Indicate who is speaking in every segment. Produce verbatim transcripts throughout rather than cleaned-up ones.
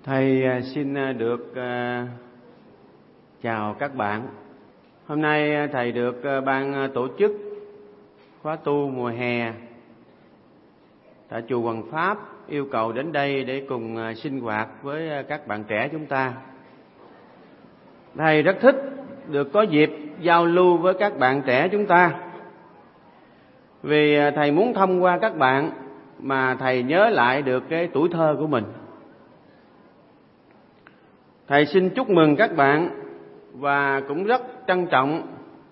Speaker 1: Thầy xin được chào các bạn. Hôm nay thầy được ban tổ chức khóa tu mùa hè tại chùa Hoằng Pháp yêu cầu đến đây để cùng sinh hoạt với các bạn trẻ chúng ta. Thầy rất thích được có dịp giao lưu với các bạn trẻ chúng ta, vì thầy muốn thông qua các bạn mà thầy nhớ lại được cái tuổi thơ của mình. Thầy xin chúc mừng các bạn và cũng rất trân trọng,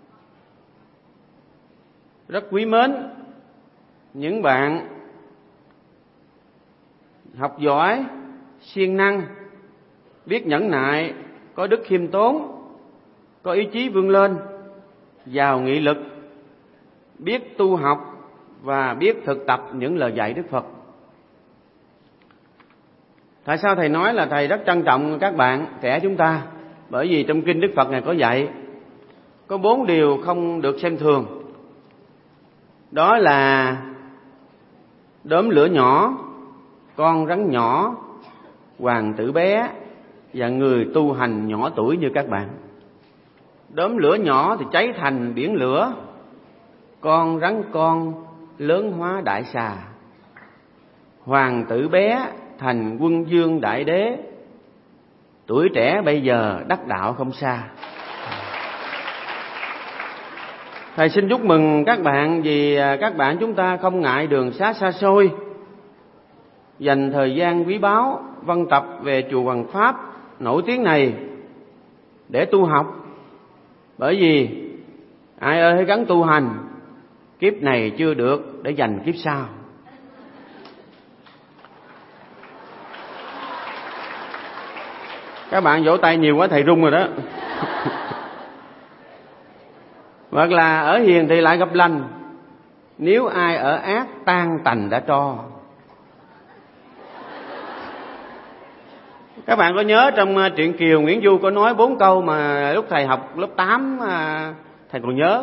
Speaker 1: rất quý mến những bạn học giỏi, siêng năng, biết nhẫn nại, có đức khiêm tốn, có ý chí vươn lên, giàu nghị lực, biết tu học và biết thực tập những lời dạy Đức Phật. Tại sao thầy nói là thầy rất trân trọng các bạn trẻ chúng ta? Bởi vì trong kinh Đức Phật này có dạy có bốn điều không được xem thường. Đó là đốm lửa nhỏ, con rắn nhỏ, hoàng tử bé và người tu hành nhỏ tuổi như các bạn. Đốm lửa nhỏ thì cháy thành biển lửa, con rắn con lớn hóa đại xà, hoàng tử bé thành quân vương đại đế, tuổi trẻ bây giờ đắc đạo không xa. Thầy xin chúc mừng các bạn vì các bạn chúng ta không ngại đường xá xa xôi, dành thời gian quý báu văn tập về chùa Hoằng Pháp nổi tiếng này để tu học. Bởi vì ai ơi hãy gắng tu hành, kiếp này chưa được để dành kiếp sau. Các bạn vỗ tay nhiều quá thầy run rồi đó. Hoặc là ở hiền thì lại gặp lành, nếu ai ở ác tan tành đã tro. Các bạn có nhớ trong truyện Kiều Nguyễn Du có nói bốn câu mà lúc thầy học lớp tám thầy còn nhớ.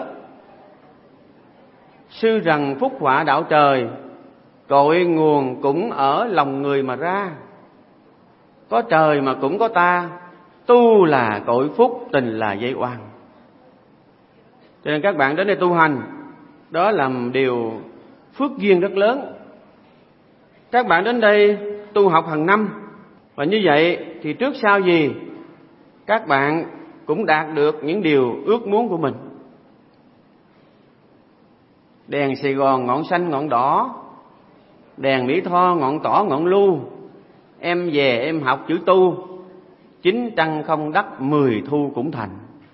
Speaker 1: Sư rằng phúc họa đạo trời, cội nguồn cũng ở lòng người mà ra. Có trời mà cũng có ta, tu là cội phúc, tình là dây oan. Cho nên các bạn đến đây tu hành, đó là điều phước duyên rất lớn. Các bạn đến đây tu học hàng năm, và như vậy thì trước sau gì các bạn cũng đạt được những điều ước muốn của mình. Đèn Sài Gòn ngọn xanh ngọn đỏ, đèn Mỹ Tho ngọn tỏ ngọn lưu. Em về em học chữ tu, chín trăng không đắc mười thu cũng thành.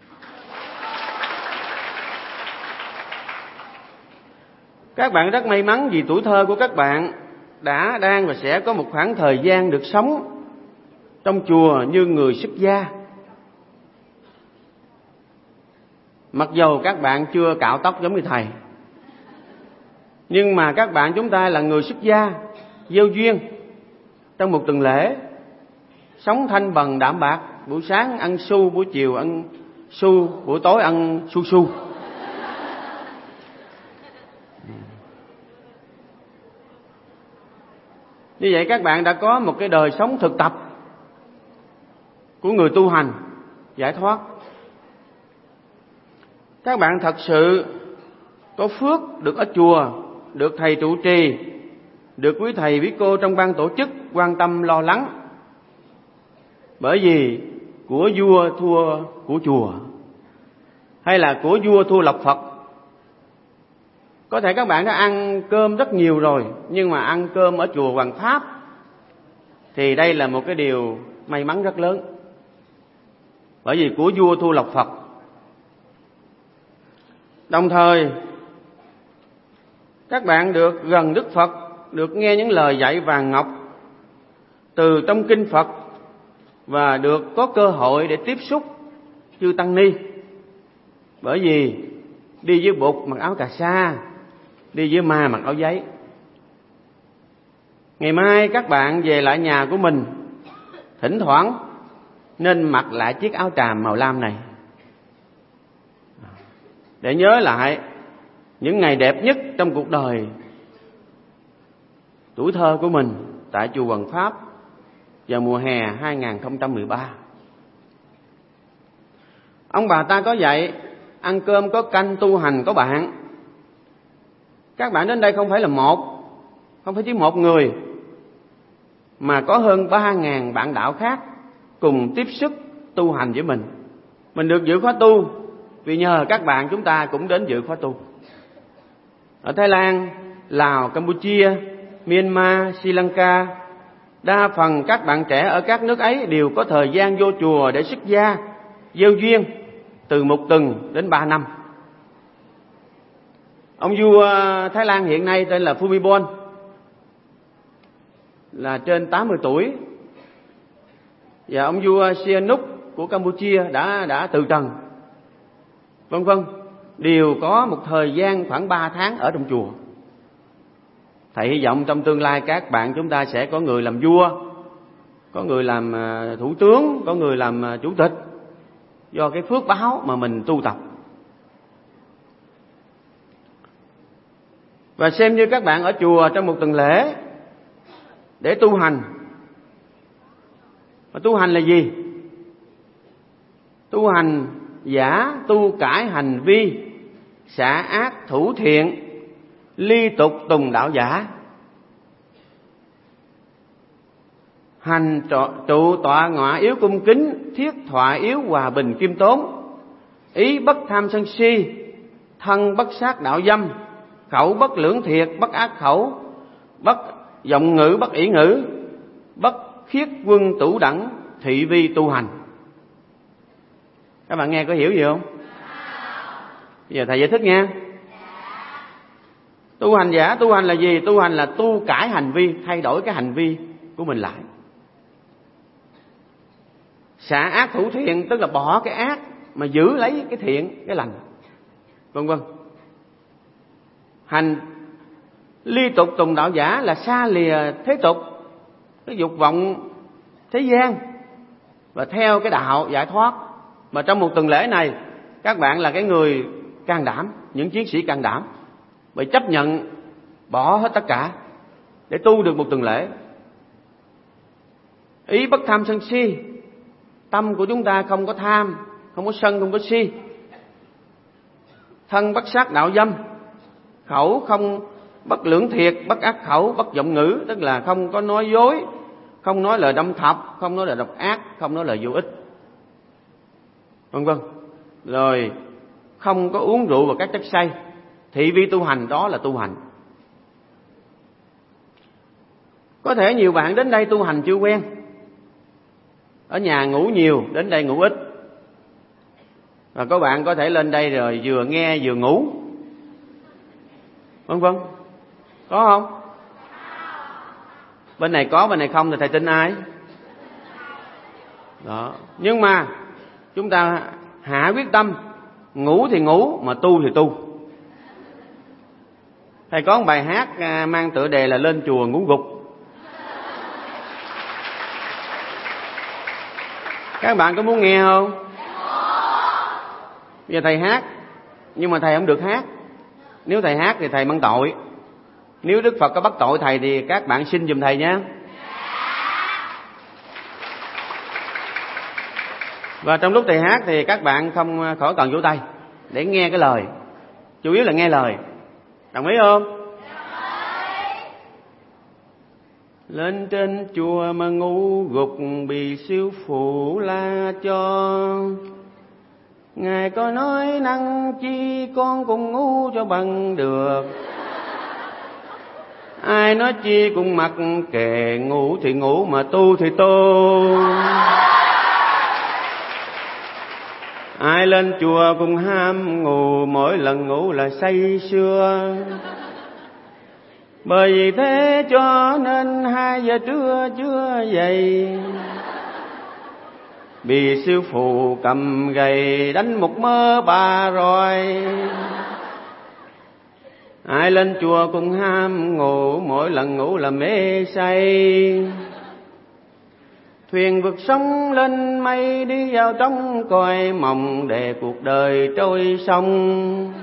Speaker 1: Các bạn rất may mắn vì tuổi thơ của các bạn đã, đang và sẽ có một khoảng thời gian được sống trong chùa như người xuất gia. Mặc dầu các bạn chưa cạo tóc giống như thầy, nhưng mà các bạn chúng ta là người xuất gia, gieo duyên trong một tuần lễ, sống thanh bần đạm bạc, buổi sáng ăn su, buổi chiều ăn su, buổi tối ăn su su. Như vậy các bạn đã có một cái đời sống thực tập của người tu hành giải thoát. Các bạn thật sự có phước được ở chùa, được thầy trụ trì, được quý thầy quý cô trong ban tổ chức quan tâm lo lắng. Bởi vì của vua thua của chùa, hay là của vua thua lộc Phật. Có thể các bạn đã ăn cơm rất nhiều rồi, nhưng mà ăn cơm ở chùa Hoằng Pháp thì đây là một cái điều may mắn rất lớn. Bởi vì của vua thua lộc Phật. Đồng thời các bạn được gần Đức Phật, được nghe những lời dạy vàng ngọc từ trong kinh Phật, và được có cơ hội để tiếp xúc chư tăng ni. Bởi vì đi với Bụt mặc áo cà sa, đi với ma mặc áo giấy. Ngày mai các bạn về lại nhà của mình, thỉnh thoảng nên mặc lại chiếc áo tràm màu lam này, để nhớ lại những ngày đẹp nhất trong cuộc đời tuổi thơ của mình tại chùa Hoằng Pháp. vào mùa hè hai không một ba. Ông bà ta có dạy ăn cơm có canh, tu hành có bạn. Các bạn đến đây không phải là một, không phải chỉ một người, mà có hơn ba ngàn bạn đạo khác cùng tiếp sức tu hành với mình. Mình được dự khóa tu vì nhờ các bạn chúng ta cũng đến dự khóa tu. Ở Thái Lan, Lào, Campuchia, Myanmar, Sri Lanka, đa phần các bạn trẻ ở các nước ấy đều có thời gian vô chùa để xuất gia, gieo duyên từ một tuần đến ba năm. Ông vua Thái Lan hiện nay tên là Phumibol, là trên tám mươi tuổi, và ông vua Sihanouk của Campuchia đã đã từ trần, vân vân, đều có một thời gian khoảng ba tháng ở trong chùa. Thầy hy vọng trong tương lai các bạn chúng ta sẽ có người làm vua, có người làm thủ tướng, có người làm chủ tịch, do cái phước báo mà mình tu tập. Và xem như các bạn ở chùa trong một tuần lễ để tu hành. Và tu hành là gì? Tu hành giả tu cải hành vi, xả ác thủ thiện, ly tục tùng đạo giả. Hành trụ tọa ngọa yếu cung kính, thiết thọa yếu hòa bình khiêm tốn, ý bất tham sân si, thân bất sát đạo dâm, khẩu bất lưỡng thiệt, bất ác khẩu, bất vọng ngữ, bất ỷ ngữ, bất khiết quân tủ đẳng, thị vi tu hành. Các bạn nghe có hiểu gì không? Bây giờ thầy giải thích nha. Tu hành giả, tu hành là gì? Tu hành là tu cải hành vi, thay đổi cái hành vi của mình lại. Xả ác thủ thiện, tức là bỏ cái ác mà giữ lấy cái thiện, cái lành, vân vân. Hành ly tục tùng đạo giả là xa lìa thế tục, cái dục vọng thế gian, và theo cái đạo giải thoát. Mà trong một tuần lễ này, các bạn là cái người can đảm, những chiến sĩ can đảm, bởi chấp nhận bỏ hết tất cả để tu được một tuần lễ. Ý bất tham sân si, tâm của chúng ta không có tham, không có sân, không có si. Thân bất sát đạo dâm, khẩu không bất lưỡng thiệt, bất ác khẩu, bất vọng ngữ, tức là không có nói dối, không nói lời đâm thọc, không nói lời độc ác, không nói lời vô ích, vân vân. Rồi không có uống rượu và các chất say. Thị vi tu hành, đó là tu hành. Có thể nhiều bạn đến đây tu hành chưa quen, ở nhà ngủ nhiều, đến đây ngủ ít. Và có bạn có thể lên đây rồi vừa nghe vừa ngủ, vân vân. Có không? Bên này có, bên này không thì thầy tin ai? Đó. Nhưng mà chúng ta hạ quyết tâm, ngủ thì ngủ, mà tu thì tu. Thầy có một bài hát mang tựa đề là Lên chùa ngủ gục. Các bạn có muốn nghe không? Bây giờ thầy hát, nhưng mà thầy không được hát. Nếu thầy hát thì thầy mang tội. Nếu Đức Phật có bắt tội thầy thì các bạn xin giùm thầy nhé. Và trong lúc thầy hát thì các bạn không khỏi cần vỗ tay để nghe cái lời. Chủ yếu là nghe lời. Đồng ý không? Lên trên chùa mà ngu gục, bị sư phụ la cho. Ngài có nói năng chi con cũng ngu cho bằng được. Ai nói chi cũng mặc kệ, ngủ thì ngủ mà tu thì tu. Ai lên chùa cũng ham ngủ, mỗi lần ngủ là say sưa. Bởi vì thế cho nên hai giờ trưa chưa dậy, bị sư phụ cầm gậy đánh một mớ bà rồi. Ai lên chùa cũng ham ngủ, mỗi lần ngủ là mê say. Thuyền vượt sóng lên mây, đi vào trong cõi mộng, để cuộc đời trôi sông.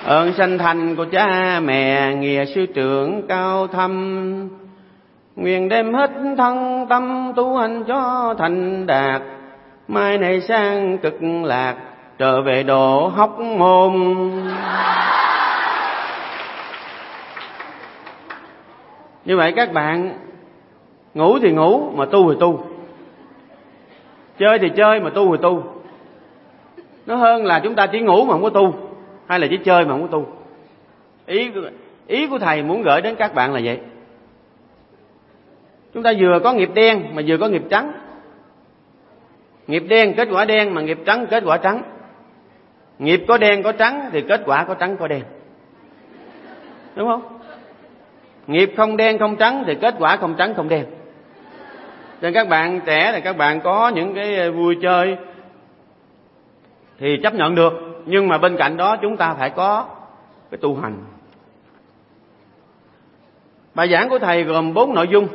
Speaker 1: Ơn sanh thành của cha mẹ, nghĩa sư trưởng cao thâm. Nguyện đem hết thân tâm tu hành cho thành đạt, mai này sang cực lạc, trở về độ Hóc Môn. Như vậy các bạn ngủ thì ngủ mà tu thì tu, chơi thì chơi mà tu thì tu. Nó hơn là chúng ta chỉ ngủ mà không có tu, hay là chỉ chơi mà không có tu. Ý, ý của Thầy muốn gửi đến các bạn là vậy. Chúng ta vừa có nghiệp đen mà vừa có nghiệp trắng. Nghiệp đen kết quả đen, mà nghiệp trắng kết quả trắng. Nghiệp có đen có trắng thì kết quả có trắng có đen, đúng không? Nghiệp không đen không trắng thì kết quả không trắng không đen. Cho nên các bạn trẻ là các bạn có những cái vui chơi thì chấp nhận được, nhưng mà bên cạnh đó chúng ta phải có cái tu hành. Bài giảng của Thầy gồm bốn nội dung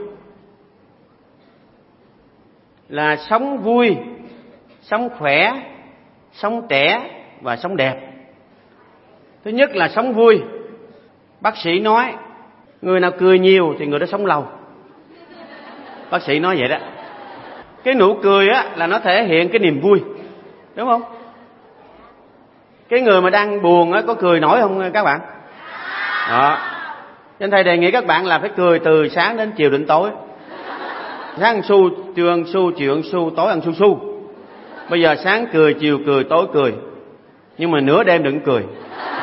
Speaker 1: là sống vui, sống khỏe, sống trẻ và sống đẹp. Thứ nhất là sống vui. Bác sĩ nói người nào cười nhiều thì người đó sống lâu. Bác sĩ nói vậy đó. Cái nụ cười á là nó thể hiện cái niềm vui, đúng không? Cái người mà đang buồn á có cười nổi không các bạn? Đó. Nên Thầy đề nghị các bạn là phải cười từ sáng đến chiều đến tối. Sáng ăn su, trưa ăn su, chiều ăn su, tối ăn su su. Bây giờ sáng cười, chiều cười, tối cười. Nhưng mà nửa đêm đừng cười.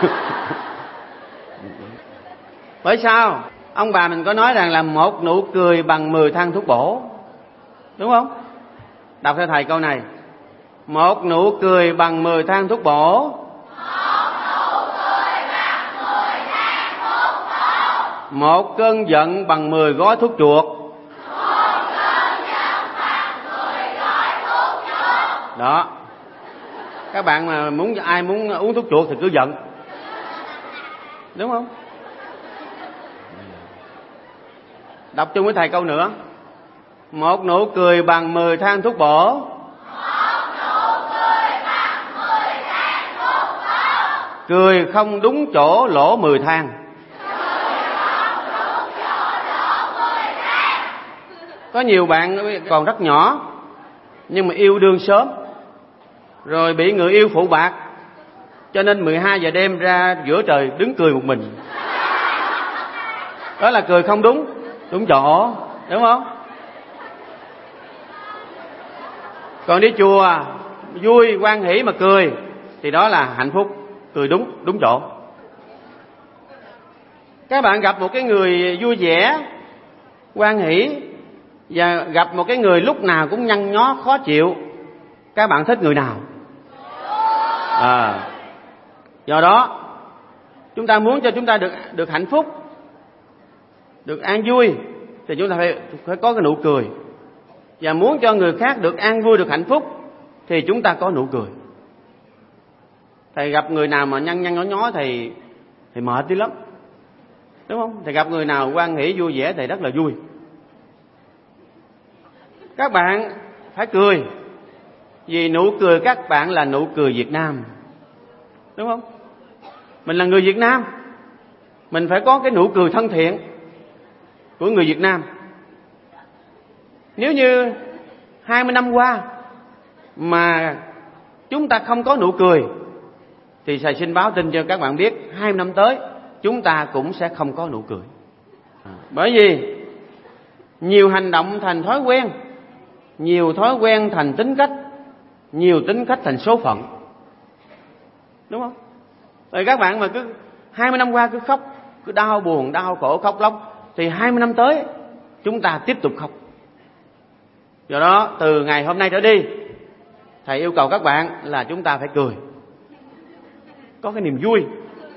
Speaker 1: Bởi sao? Ông bà mình có nói rằng là một nụ cười bằng mười thang thuốc bổ, đúng không? Đọc theo Thầy câu này. Một nụ cười bằng mười thang thuốc bổ. Một cơn giận bằng mười gói thuốc chuột. Đó. Các bạn mà muốn ai muốn uống thuốc chuột thì cứ giận, đúng không? Đọc chung với Thầy câu nữa. Một nụ cười bằng mười thang thuốc bổ. Cười không đúng chỗ lỗ mười thang. Có nhiều bạn còn rất nhỏ nhưng mà yêu đương sớm, rồi bị người yêu phụ bạc, cho nên mười hai giờ đêm ra giữa trời đứng cười một mình. Đó là cười không đúng đúng chỗ, đúng không? Còn đi chùa vui hoan hỷ mà cười thì đó là hạnh phúc, cười đúng đúng chỗ. Các bạn gặp một cái người vui vẻ, hoan hỷ và gặp một cái người lúc nào cũng nhăn nhó khó chịu, các bạn thích người nào? À, do đó chúng ta muốn cho chúng ta được được hạnh phúc, được an vui thì chúng ta phải phải có cái nụ cười. Và muốn cho người khác được an vui, được hạnh phúc thì chúng ta có nụ cười. Thầy gặp người nào mà nhăn nhăn nhó nhó thì thì mệt đi lắm, đúng không? Thầy gặp người nào hoan hỷ vui vẻ thì rất là vui. Các bạn phải cười, vì nụ cười các bạn là nụ cười Việt Nam, đúng không? Mình là người Việt Nam, mình phải có cái nụ cười thân thiện của người Việt Nam. Nếu như hai mươi năm qua mà chúng ta không có nụ cười thì thầy xin báo tin cho các bạn biết hai mươi năm tới chúng ta cũng sẽ không có nụ cười. À, bởi vì nhiều hành động thành thói quen, nhiều thói quen thành tính cách, nhiều tính cách thành số phận, đúng không? Rồi các bạn mà cứ hai mươi năm qua cứ khóc, cứ đau buồn, đau khổ, khóc lóc thì hai mươi năm tới chúng ta tiếp tục khóc. Do đó từ ngày hôm nay trở đi, thầy yêu cầu các bạn là chúng ta phải cười, có cái niềm vui.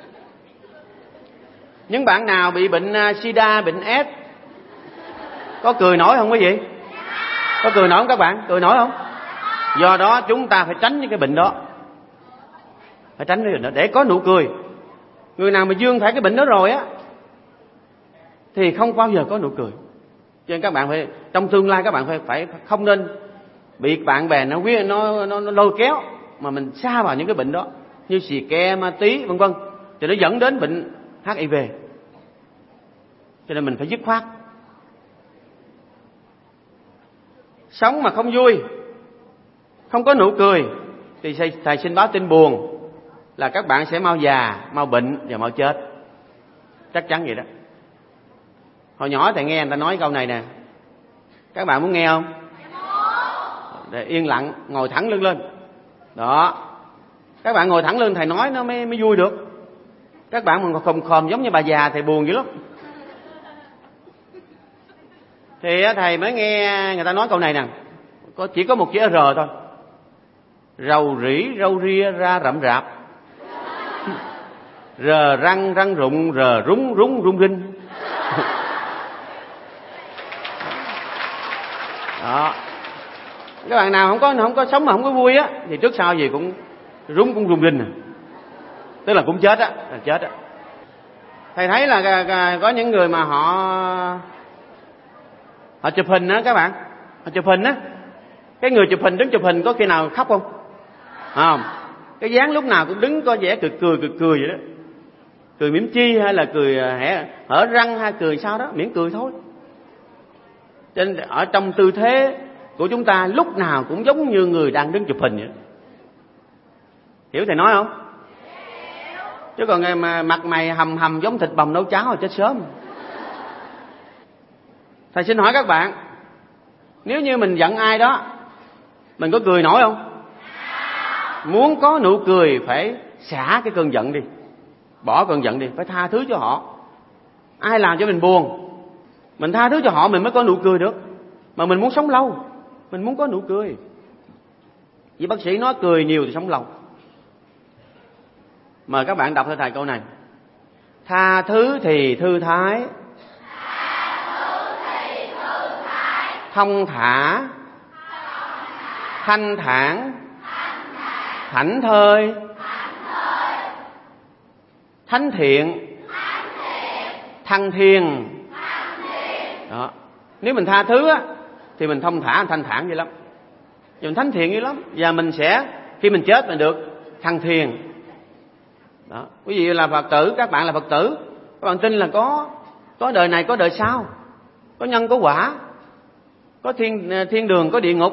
Speaker 1: Những bạn nào bị bệnh sida, bệnh ép có cười nổi không quý vị? Có cười nổi không các bạn? Cười nổi không? Do đó chúng ta phải tránh những cái bệnh đó, phải tránh cái bệnh đó để có nụ cười. Người nào mà dương phải cái bệnh đó rồi á thì không bao giờ có nụ cười. Cho nên các bạn phải trong tương lai các bạn phải phải không nên bị bạn bè nó nó nó, nó lôi kéo mà mình sa vào những cái bệnh đó như xì ke, ma tí vân vân. thì nó dẫn đến bệnh hát i vê. Cho nên mình phải dứt khoát. Sống mà không vui, không có nụ cười thì thầy xin báo tin buồn là các bạn sẽ mau già, mau bệnh và mau chết. Chắc chắn vậy đó. Hồi nhỏ thầy nghe người ta nói câu này nè. Các bạn muốn nghe không? Để yên lặng, ngồi thẳng lưng lên. Đó. Các bạn ngồi thẳng lưng thầy nói nó mới, mới vui được. Các bạn mà khom khom giống như bà già thì buồn dữ lắm. Thì thầy mới nghe người ta nói câu này nè. Có chỉ có một chữ R thôi. Rầu rĩ, râu ria ra rậm rạp. Rờ răng, răng rụng, rờ rúng, rúng, rung rinh. Đó. Các bạn nào không có không có sống mà không có vui á thì trước sau gì cũng rúng cũng rung rinh à. Tức là cũng chết á, là chết á. Thầy thấy là có những người mà họ họ chụp hình á các bạn, họ chụp hình á. Cái người chụp hình đứng chụp hình có khi nào khóc không? Không. Cái dáng lúc nào cũng đứng có vẻ cười cười cười cười vậy đó. Cười mỉm chi hay là cười hẻ hở răng hay cười sao đó, miễn cười thôi. Cho nên ở trong tư thế của chúng ta lúc nào cũng giống như người đang đứng chụp hình vậy. Hiểu thầy nói không? Chứ còn ngày mà mặt mày hầm hầm giống thịt bằm nấu cháo rồi chết sớm. Thầy xin hỏi các bạn, nếu như mình giận ai đó, mình có cười nổi không? Muốn có nụ cười phải xả cái cơn giận đi, bỏ cơn giận đi, phải tha thứ cho họ. Ai làm cho mình buồn, mình tha thứ cho họ mình mới có nụ cười được. Mà mình muốn sống lâu, mình muốn có nụ cười. Vì bác sĩ nói cười nhiều thì sống lâu. Mời các bạn đọc theo thầy câu này. Tha thứ thì thư thái, thông thả, thanh thản, thảnh thơi, thánh thiện, thăng thiên. Đó. Nếu mình tha thứ á thì mình thông thả, thanh thản vậy lắm, mình thánh thiện vậy lắm, và mình sẽ khi mình chết mình được thăng thiên. Đó. Quý vị là Phật tử, các bạn là Phật tử, các bạn tin là có có đời này có đời sau, có nhân có quả, có thiên thiên đường có địa ngục.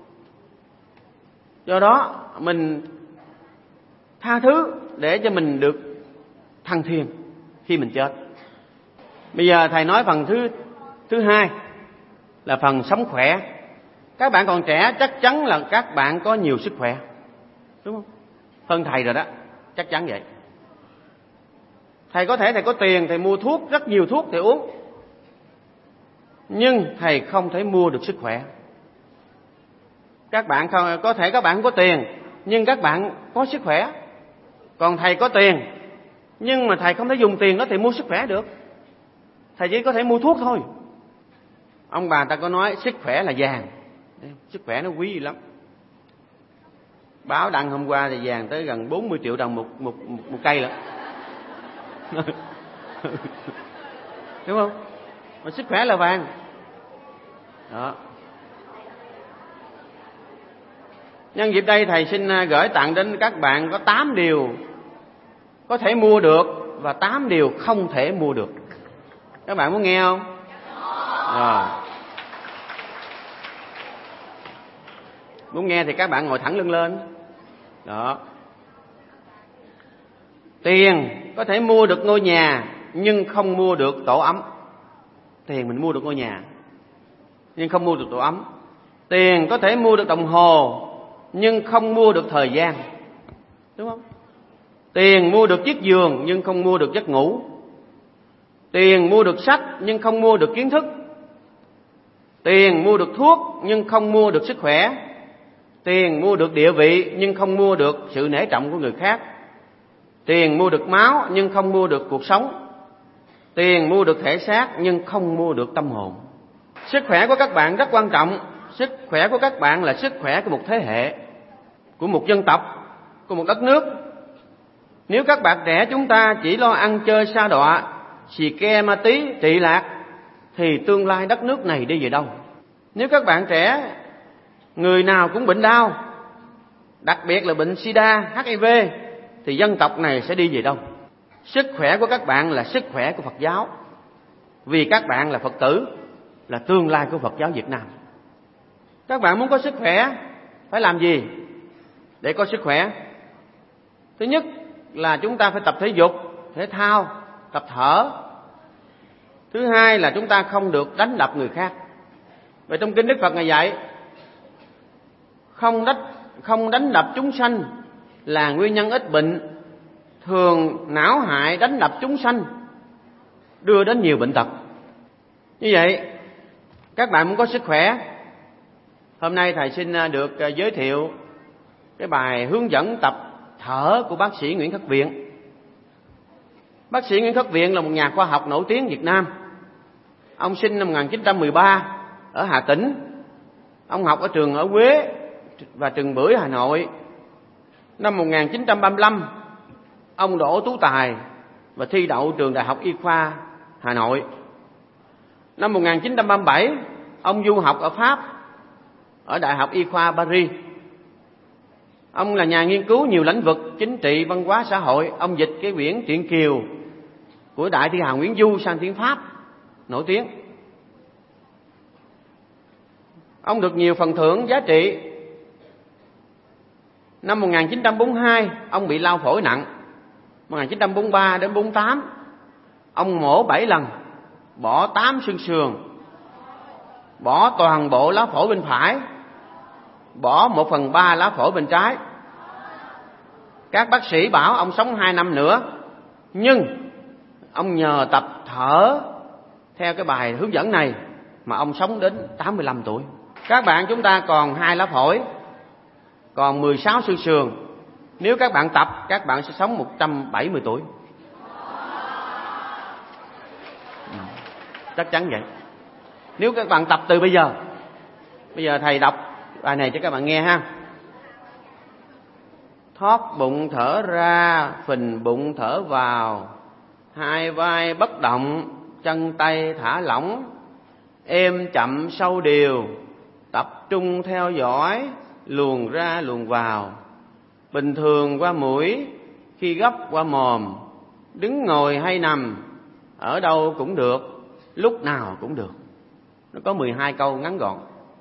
Speaker 1: Do đó mình tha thứ để cho mình được thăng thiên khi mình chết. Bây giờ thầy nói phần thứ thứ hai là phần sống khỏe. Các bạn còn trẻ chắc chắn là các bạn có nhiều sức khỏe, đúng không? Hơn thầy rồi đó, chắc chắn vậy. Thầy có thể thầy có tiền, thầy mua thuốc, rất nhiều thuốc thầy uống, nhưng thầy không thể mua được sức khỏe. Các bạn không, có thể các bạn không có tiền, nhưng các bạn có sức khỏe. Còn thầy có tiền, nhưng mà thầy không thể dùng tiền đó thầy mua sức khỏe được. Thầy chỉ có thể mua thuốc thôi. Ông bà ta có nói sức khỏe là vàng, sức khỏe nó quý lắm. Báo đăng hôm qua thì vàng tới gần bốn mươi triệu đồng một một một, một cây lận. Đúng không? Mà sức khỏe là vàng. Đó. Nhân dịp đây thầy xin gửi tặng đến các bạn có tám điều có thể mua được và tám điều không thể mua được. Các bạn muốn nghe không? Rồi. Muốn nghe thì các bạn ngồi thẳng lưng lên. Đó. Tiền có thể mua được ngôi nhà nhưng không mua được tổ ấm. Tiền mình mua được ngôi nhà nhưng không mua được tổ ấm. Tiền có thể mua được đồng hồ nhưng không mua được thời gian, đúng không? Tiền mua được chiếc giường nhưng không mua được giấc ngủ. Tiền mua được sách nhưng không mua được kiến thức. Tiền mua được thuốc nhưng không mua được sức khỏe. Tiền mua được địa vị nhưng không mua được sự nể trọng của người khác. Tiền mua được máu nhưng không mua được cuộc sống. Tiền mua được thể xác nhưng không mua được tâm hồn. Sức khỏe của các bạn rất quan trọng. Sức khỏe của các bạn là sức khỏe của một thế hệ, của một dân tộc, của một đất nước. Nếu các bạn trẻ chúng ta chỉ lo ăn chơi sa đọa, xì ke ma tí, trị lạc, thì tương lai đất nước này đi về đâu? Nếu các bạn trẻ người nào cũng bệnh đau, đặc biệt là bệnh sida, hát i vê, thì dân tộc này sẽ đi về đâu? Sức khỏe của các bạn là sức khỏe của Phật giáo. Vì các bạn là Phật tử, là tương lai của Phật giáo Việt Nam. Các bạn muốn có sức khỏe phải làm gì để có sức khỏe? Thứ nhất là chúng ta phải tập thể dục, thể thao, tập thở. Thứ hai là chúng ta không được đánh đập người khác. Vậy trong kinh Đức Phật Ngài dạy không đánh, không đánh đập chúng sanh là nguyên nhân ít bệnh, thường não hại đánh đập chúng sanh đưa đến nhiều bệnh tật. Như vậy các bạn muốn có sức khỏe, hôm nay thầy xin được giới thiệu cái bài hướng dẫn tập thở của bác sĩ Nguyễn Khắc Viện. Bác sĩ Nguyễn Khắc Viện là một nhà khoa học nổi tiếng Việt Nam. Ông sinh năm một nghìn chín trăm mười ba ở Hà Tĩnh. Ông học ở trường ở Huế và trường Bưởi Hà Nội. Năm một nghìn chín trăm ba mươi lăm, ông đỗ tú tài và thi đậu trường Đại học Y khoa Hà Nội. Năm một nghìn chín trăm ba mươi bảy, ông du học ở Pháp, ở Đại học Y khoa Paris. Ông là nhà nghiên cứu nhiều lĩnh vực chính trị, văn hóa, xã hội. Ông dịch cái quyển Truyện Kiều của Đại thi hào Nguyễn Du sang tiếng Pháp, nổi tiếng. Ông được nhiều phần thưởng giá trị. Năm một nghìn chín trăm bốn mươi hai, ông bị lao phổi nặng. một nghìn chín trăm bốn mươi ba đến bốn mươi tám, ông mổ bảy lần, bỏ tám xương sườn, bỏ toàn bộ lá phổi bên phải, bỏ một phần ba lá phổi bên trái. Các bác sĩ bảo ông sống hai năm nữa, nhưng ông nhờ tập thở theo cái bài hướng dẫn này mà ông sống đến tám mươi lăm tuổi. Các bạn chúng ta còn hai lá phổi, còn mười sáu xương sườn. Nếu các bạn tập, các bạn sẽ sống một trăm bảy mươi tuổi. Chắc chắn vậy. Nếu các bạn tập từ bây giờ. Bây giờ thầy đọc bài này cho các bạn nghe ha. Thoát bụng thở ra, phình bụng thở vào, hai vai bất động, chân tay thả lỏng, êm chậm sâu đều, tập trung theo dõi, luồn ra luồn vào. Bình thường qua mũi, khi gấp qua mồm, đứng ngồi hay nằm, ở đâu cũng được, lúc nào cũng được. Nó có mười hai câu ngắn gọn.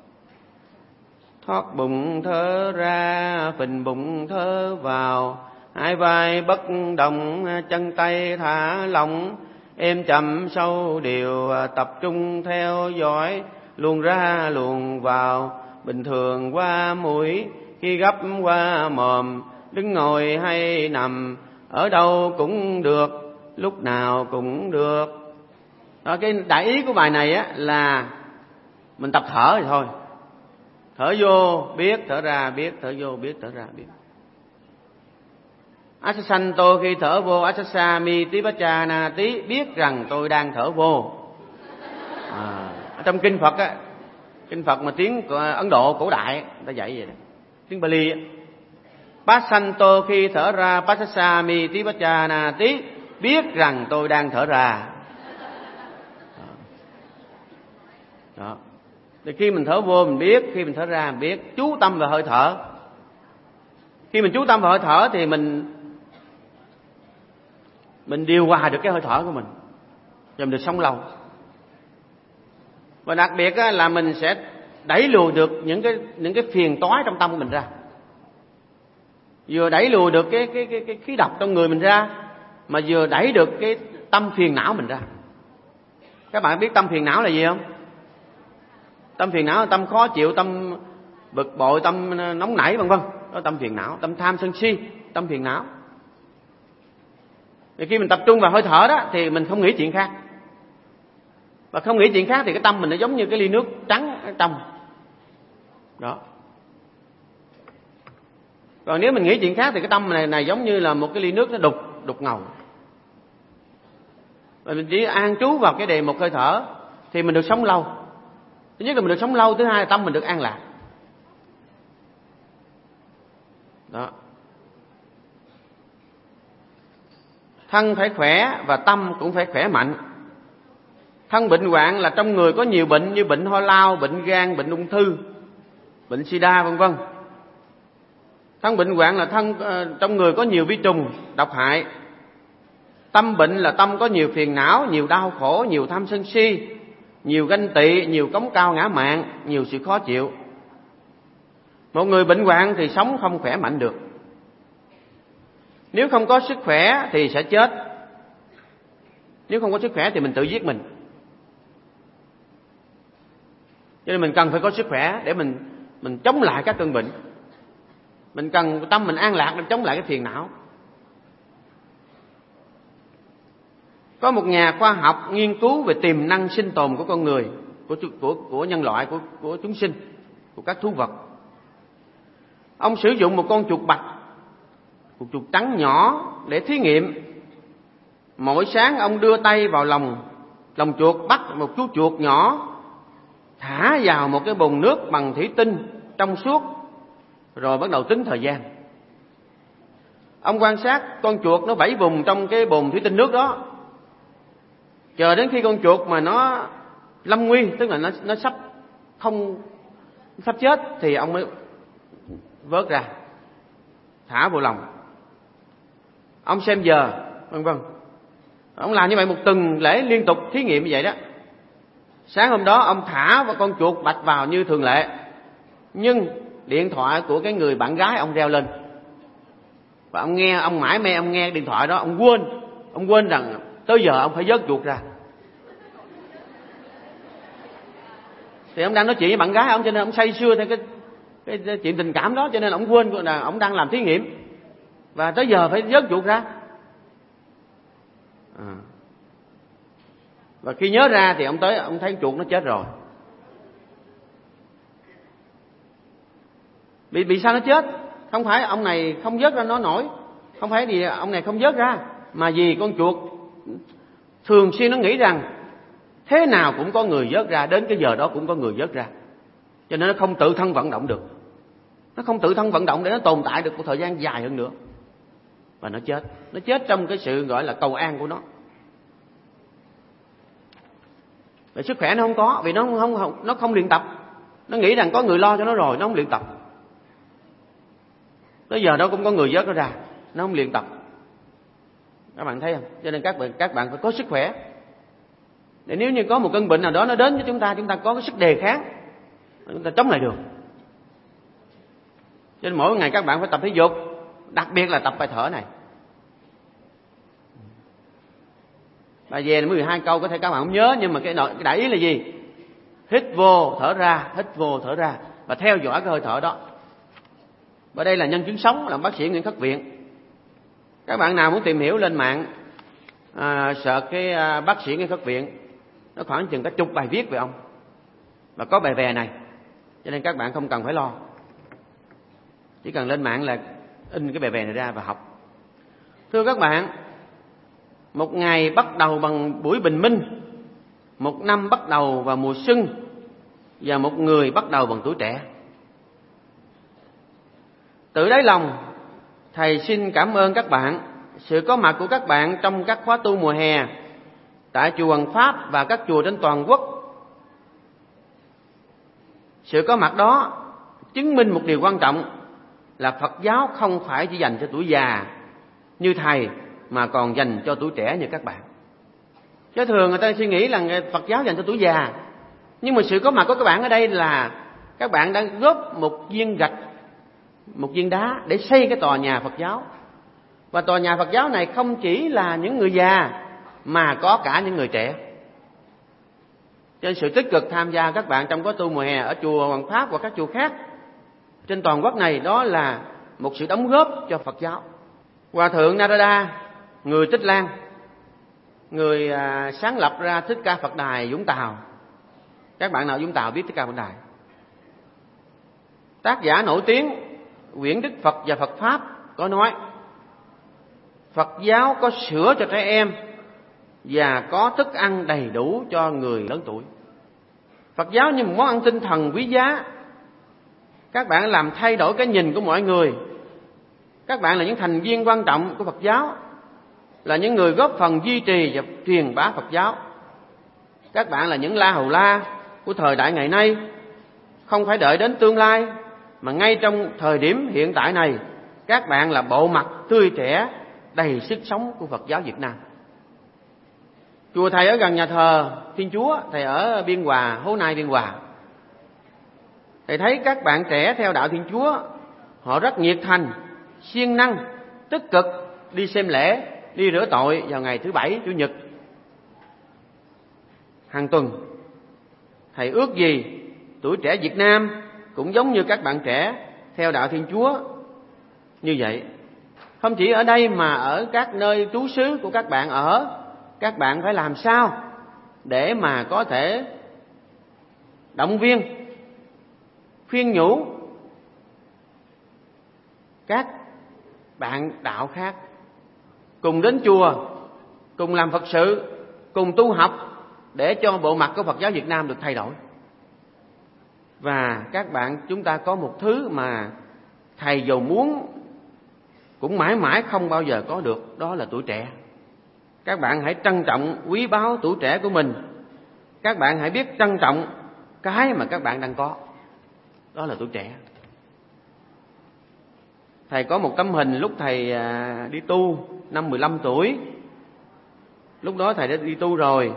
Speaker 1: Thoát bụng thở ra, phình bụng thở vào, hai vai bất động, chân tay thả lỏng, êm chậm sâu đều, tập trung theo dõi, luồn ra luồn vào. Bình thường qua mũi, khi gấp qua mồm, đứng ngồi hay nằm, ở đâu cũng được, lúc nào cũng được. Đó, cái đại ý của bài này á là mình tập thở thì thôi. Thở vô biết, thở ra biết, thở vô biết, thở ra biết. Asasanto khi thở vô, asasami tibachana tí, biết rằng tôi đang thở vô. À, trong kinh Phật á, kinh Phật mà tiếng Ấn Độ cổ đại người ta dạy vậy đó. Tiếng Bali á, Passanto khi thở ra, Passasami tibachana tí, biết rằng tôi đang thở ra. Đó. Thì khi mình thở vô mình biết, khi mình thở ra mình biết, chú tâm vào hơi thở. Khi mình chú tâm vào hơi thở thì mình mình điều hòa được cái hơi thở của mình, rồi mình được sống lâu. Và đặc biệt là mình sẽ đẩy lùi được những cái những cái phiền toái trong tâm của mình ra, vừa đẩy lùi được cái cái cái cái khí độc trong người mình ra, mà vừa đẩy được cái tâm phiền não mình ra. Các bạn biết tâm phiền não là gì không? Tâm phiền não là tâm khó chịu, tâm bực bội, tâm nóng nảy vân vân. Đó tâm phiền não, tâm tham sân si, tâm phiền não. Thì khi mình tập trung vào hơi thở đó thì mình không nghĩ chuyện khác. Và không nghĩ chuyện khác thì cái tâm mình nó giống như cái ly nước trắng ở trong. Đó. Còn nếu mình nghĩ chuyện khác thì cái tâm này này giống như là một cái ly nước nó đục, đục ngầu. Và mình chỉ an trú vào cái đề một hơi thở thì mình được sống lâu. Thứ nhất là mình được sống lâu, thứ hai là tâm mình được an lạc. Đó. Thân phải khỏe và tâm cũng phải khỏe mạnh. Thân bệnh hoạn là trong người có nhiều bệnh như bệnh ho lao, bệnh gan, bệnh ung thư, bệnh sida vân vân. Thân bệnh hoạn là thân uh, trong người có nhiều vi trùng độc hại. Tâm bệnh là tâm có nhiều phiền não, nhiều đau khổ, nhiều tham sân si, nhiều ganh tị, nhiều cống cao ngã mạn, nhiều sự khó chịu. Một người bệnh hoạn thì sống không khỏe mạnh được. Nếu không có sức khỏe thì sẽ chết. Nếu không có sức khỏe thì mình tự giết mình. Cho nên mình cần phải có sức khỏe để mình mình chống lại các cơn bệnh. Mình cần tâm mình an lạc để chống lại cái phiền não. Có một nhà khoa học nghiên cứu về tiềm năng sinh tồn của con người, của của của nhân loại, của của chúng sinh, của các thú vật. Ông sử dụng một con chuột bạch, một chuột trắng nhỏ để thí nghiệm. Mỗi sáng ông đưa tay vào lòng lòng chuột, bắt một chú chuột nhỏ, thả vào một cái bồn nước bằng thủy tinh trong suốt, rồi bắt đầu tính thời gian. Ông quan sát con chuột nó vẫy vùng trong cái bồn thủy tinh nước đó, chờ đến khi con chuột mà nó lâm nguy, tức là nó nó sắp không sắp chết, thì ông mới vớt ra, thả vào lòng. Ông xem giờ, vân vân. Ông làm như vậy một tuần lễ liên tục thí nghiệm như vậy đó. Sáng hôm đó ông thả vào con chuột bạch vào như thường lệ, nhưng điện thoại của cái người bạn gái ông reo lên, và ông nghe, ông mãi mê ông nghe điện thoại đó, ông quên, ông quên rằng tới giờ ông phải vớt chuột ra. Thì ông đang nói chuyện với bạn gái ông, cho nên ông say sưa theo cái, cái, cái chuyện tình cảm đó, cho nên ông quên là ông đang làm thí nghiệm và tới giờ phải vớt chuột ra. À. Và khi nhớ ra thì ông tới, ông thấy chuột nó chết rồi. Vì, vì sao nó chết? Không phải ông này không vớt ra nó nổi, không phải vì ông này không vớt ra, mà vì con chuột thường xuyên nó nghĩ rằng thế nào cũng có người vớt ra, đến cái giờ đó cũng có người vớt ra, cho nên nó không tự thân vận động được. Nó không tự thân vận động để nó tồn tại được một thời gian dài hơn nữa, và nó chết. Nó chết trong cái sự gọi là cầu an của nó. Và sức khỏe nó không có, vì nó không, không nó không luyện tập. Nó nghĩ rằng có người lo cho nó rồi, nó không luyện tập. Tới giờ đó cũng có người vớt nó ra, nó không luyện tập. Các bạn thấy không? Cho nên các bạn các bạn phải có sức khỏe, để nếu như có một cơn bệnh nào đó nó đến với chúng ta, chúng ta có cái sức đề kháng, chúng ta chống lại được. Cho nên mỗi ngày các bạn phải tập thể dục, đặc biệt là tập bài thở này. Bài về mười hai câu có thể các bạn không nhớ, nhưng mà cái, nội, cái đại ý là gì? Hít vô thở ra, hít vô thở ra, và theo dõi cái hơi thở đó. Và đây là nhân chứng sống, là bác sĩ Nguyễn Khắc Viện. Các bạn nào muốn tìm hiểu lên mạng, à, sợ cái à, bác sĩ Nguyễn Khắc Viện, nó khoảng chừng cả chục bài viết về ông, và có bài về này, cho nên các bạn không cần phải lo, chỉ cần lên mạng là in cái bài về này ra và học. Thưa các bạn, một ngày bắt đầu bằng buổi bình minh, một năm bắt đầu vào mùa xuân, và một người bắt đầu bằng tuổi trẻ. Từ đáy lòng, thầy xin cảm ơn các bạn, sự có mặt của các bạn trong các khóa tu mùa hè tại chùa Hoàng Pháp và các chùa trên toàn quốc. Sự có mặt đó chứng minh một điều quan trọng là Phật giáo không phải chỉ dành cho tuổi già như thầy, mà còn dành cho tuổi trẻ như các bạn. Chứ thường người ta suy nghĩ là Phật giáo dành cho tuổi già, nhưng mà sự có mặt của các bạn ở đây là các bạn đang góp một viên gạch, một viên đá để xây cái tòa nhà Phật giáo. Và tòa nhà Phật giáo này không chỉ là những người già, mà có cả những người trẻ. Cho nên sự tích cực tham gia các bạn trong khóa tu mùa hè ở chùa Hoàng Pháp và các chùa khác trên toàn quốc này, đó là một sự đóng góp cho Phật giáo. Hòa thượng Narada, người Tích Lan, người à, sáng lập ra Thích Ca Phật Đài Vũng Tàu. Các bạn nào Vũng Tàu biết Thích Ca Phật Đài? Tác giả nổi tiếng quyển Đức Phật và Phật Pháp có nói: Phật giáo có sữa cho trẻ em và có thức ăn đầy đủ cho người lớn tuổi. Phật giáo như một món ăn tinh thần quý giá. Các bạn làm thay đổi cái nhìn của mọi người. Các bạn là những thành viên quan trọng của Phật giáo, là những người góp phần duy trì và truyền bá Phật giáo. Các bạn là những la hầu la của thời đại ngày nay, không phải đợi đến tương lai, mà ngay trong thời điểm hiện tại này, các bạn là bộ mặt tươi trẻ, đầy sức sống của Phật giáo Việt Nam. Chùa thầy ở gần nhà thờ Thiên Chúa, thầy ở Biên Hòa, Hố Nai Biên Hòa. Thầy thấy các bạn trẻ theo đạo Thiên Chúa, họ rất nhiệt thành, siêng năng, tích cực đi xem lễ, đi rửa tội vào ngày thứ Bảy, Chủ nhật hàng tuần. Thầy ước gì tuổi trẻ Việt Nam cũng giống như các bạn trẻ theo đạo Thiên Chúa như vậy. Không chỉ ở đây mà ở các nơi trú xứ của các bạn ở, các bạn phải làm sao để mà có thể động viên, khuyên nhủ các bạn đạo khác cùng đến chùa, cùng làm Phật sự, cùng tu học để cho bộ mặt của Phật giáo Việt Nam được thay đổi. Và các bạn, chúng ta có một thứ mà thầy dầu muốn cũng mãi mãi không bao giờ có được, đó là tuổi trẻ. Các bạn hãy trân trọng, quý báu tuổi trẻ của mình. Các bạn hãy biết trân trọng cái mà các bạn đang có, đó là tuổi trẻ. Thầy có một tấm hình lúc thầy đi tu năm mười lăm tuổi. Lúc đó thầy đã đi tu rồi.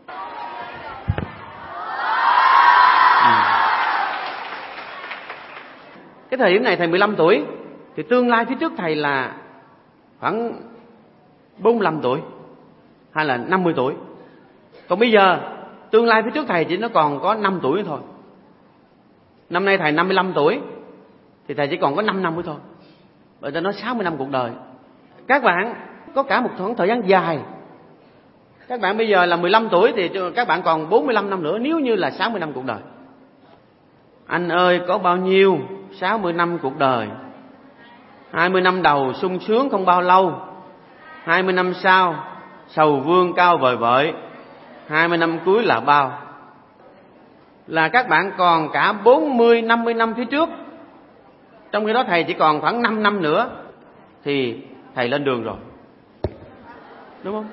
Speaker 1: Cái thời điểm này thầy mười lăm tuổi, thì tương lai phía trước thầy là khoảng bốn mươi lăm tuổi hay là năm mươi tuổi. Còn bây giờ tương lai phía trước thầy chỉ nó còn có năm tuổi nữa thôi. Năm nay thầy năm mươi lăm tuổi thì thầy chỉ còn có năm năm nữa thôi. Bởi ta nói sáu mươi năm cuộc đời. Các bạn có cả một khoảng thời gian dài. Các bạn bây giờ là mười lăm tuổi thì các bạn còn bốn mươi lăm năm nữa, nếu như là sáu mươi năm cuộc đời. Anh ơi, có bao nhiêu sáu mươi năm cuộc đời? hai mươi năm đầu sung sướng không bao lâu, hai mươi năm sau sầu vương cao vời vợi, hai mươi năm cuối là bao? Là các bạn còn cả bốn mươi, năm mươi năm phía trước. Trong khi đó thầy chỉ còn khoảng năm năm nữa thì thầy lên đường rồi. Đúng không?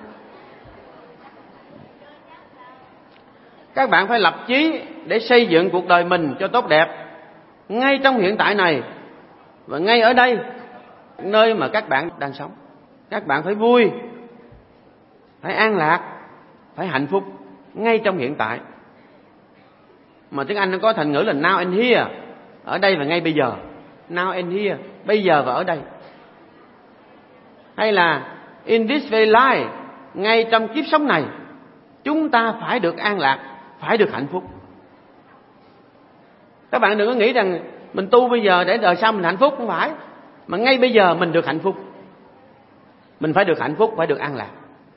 Speaker 1: Các bạn phải lập chí để xây dựng cuộc đời mình cho tốt đẹp ngay trong hiện tại này và ngay ở đây, nơi mà các bạn đang sống. Các bạn phải vui, phải an lạc, phải hạnh phúc ngay trong hiện tại. Mà tiếng Anh nó có thành ngữ là now and here, ở đây và ngay bây giờ. Now and here, bây giờ và ở đây. Hay là in this very life, ngay trong kiếp sống này, chúng ta phải được an lạc, phải được hạnh phúc. Các bạn đừng có nghĩ rằng mình tu bây giờ để đời sau mình hạnh phúc, không phải. Mà ngay bây giờ mình được hạnh phúc. Mình phải được hạnh phúc, phải được an lạc.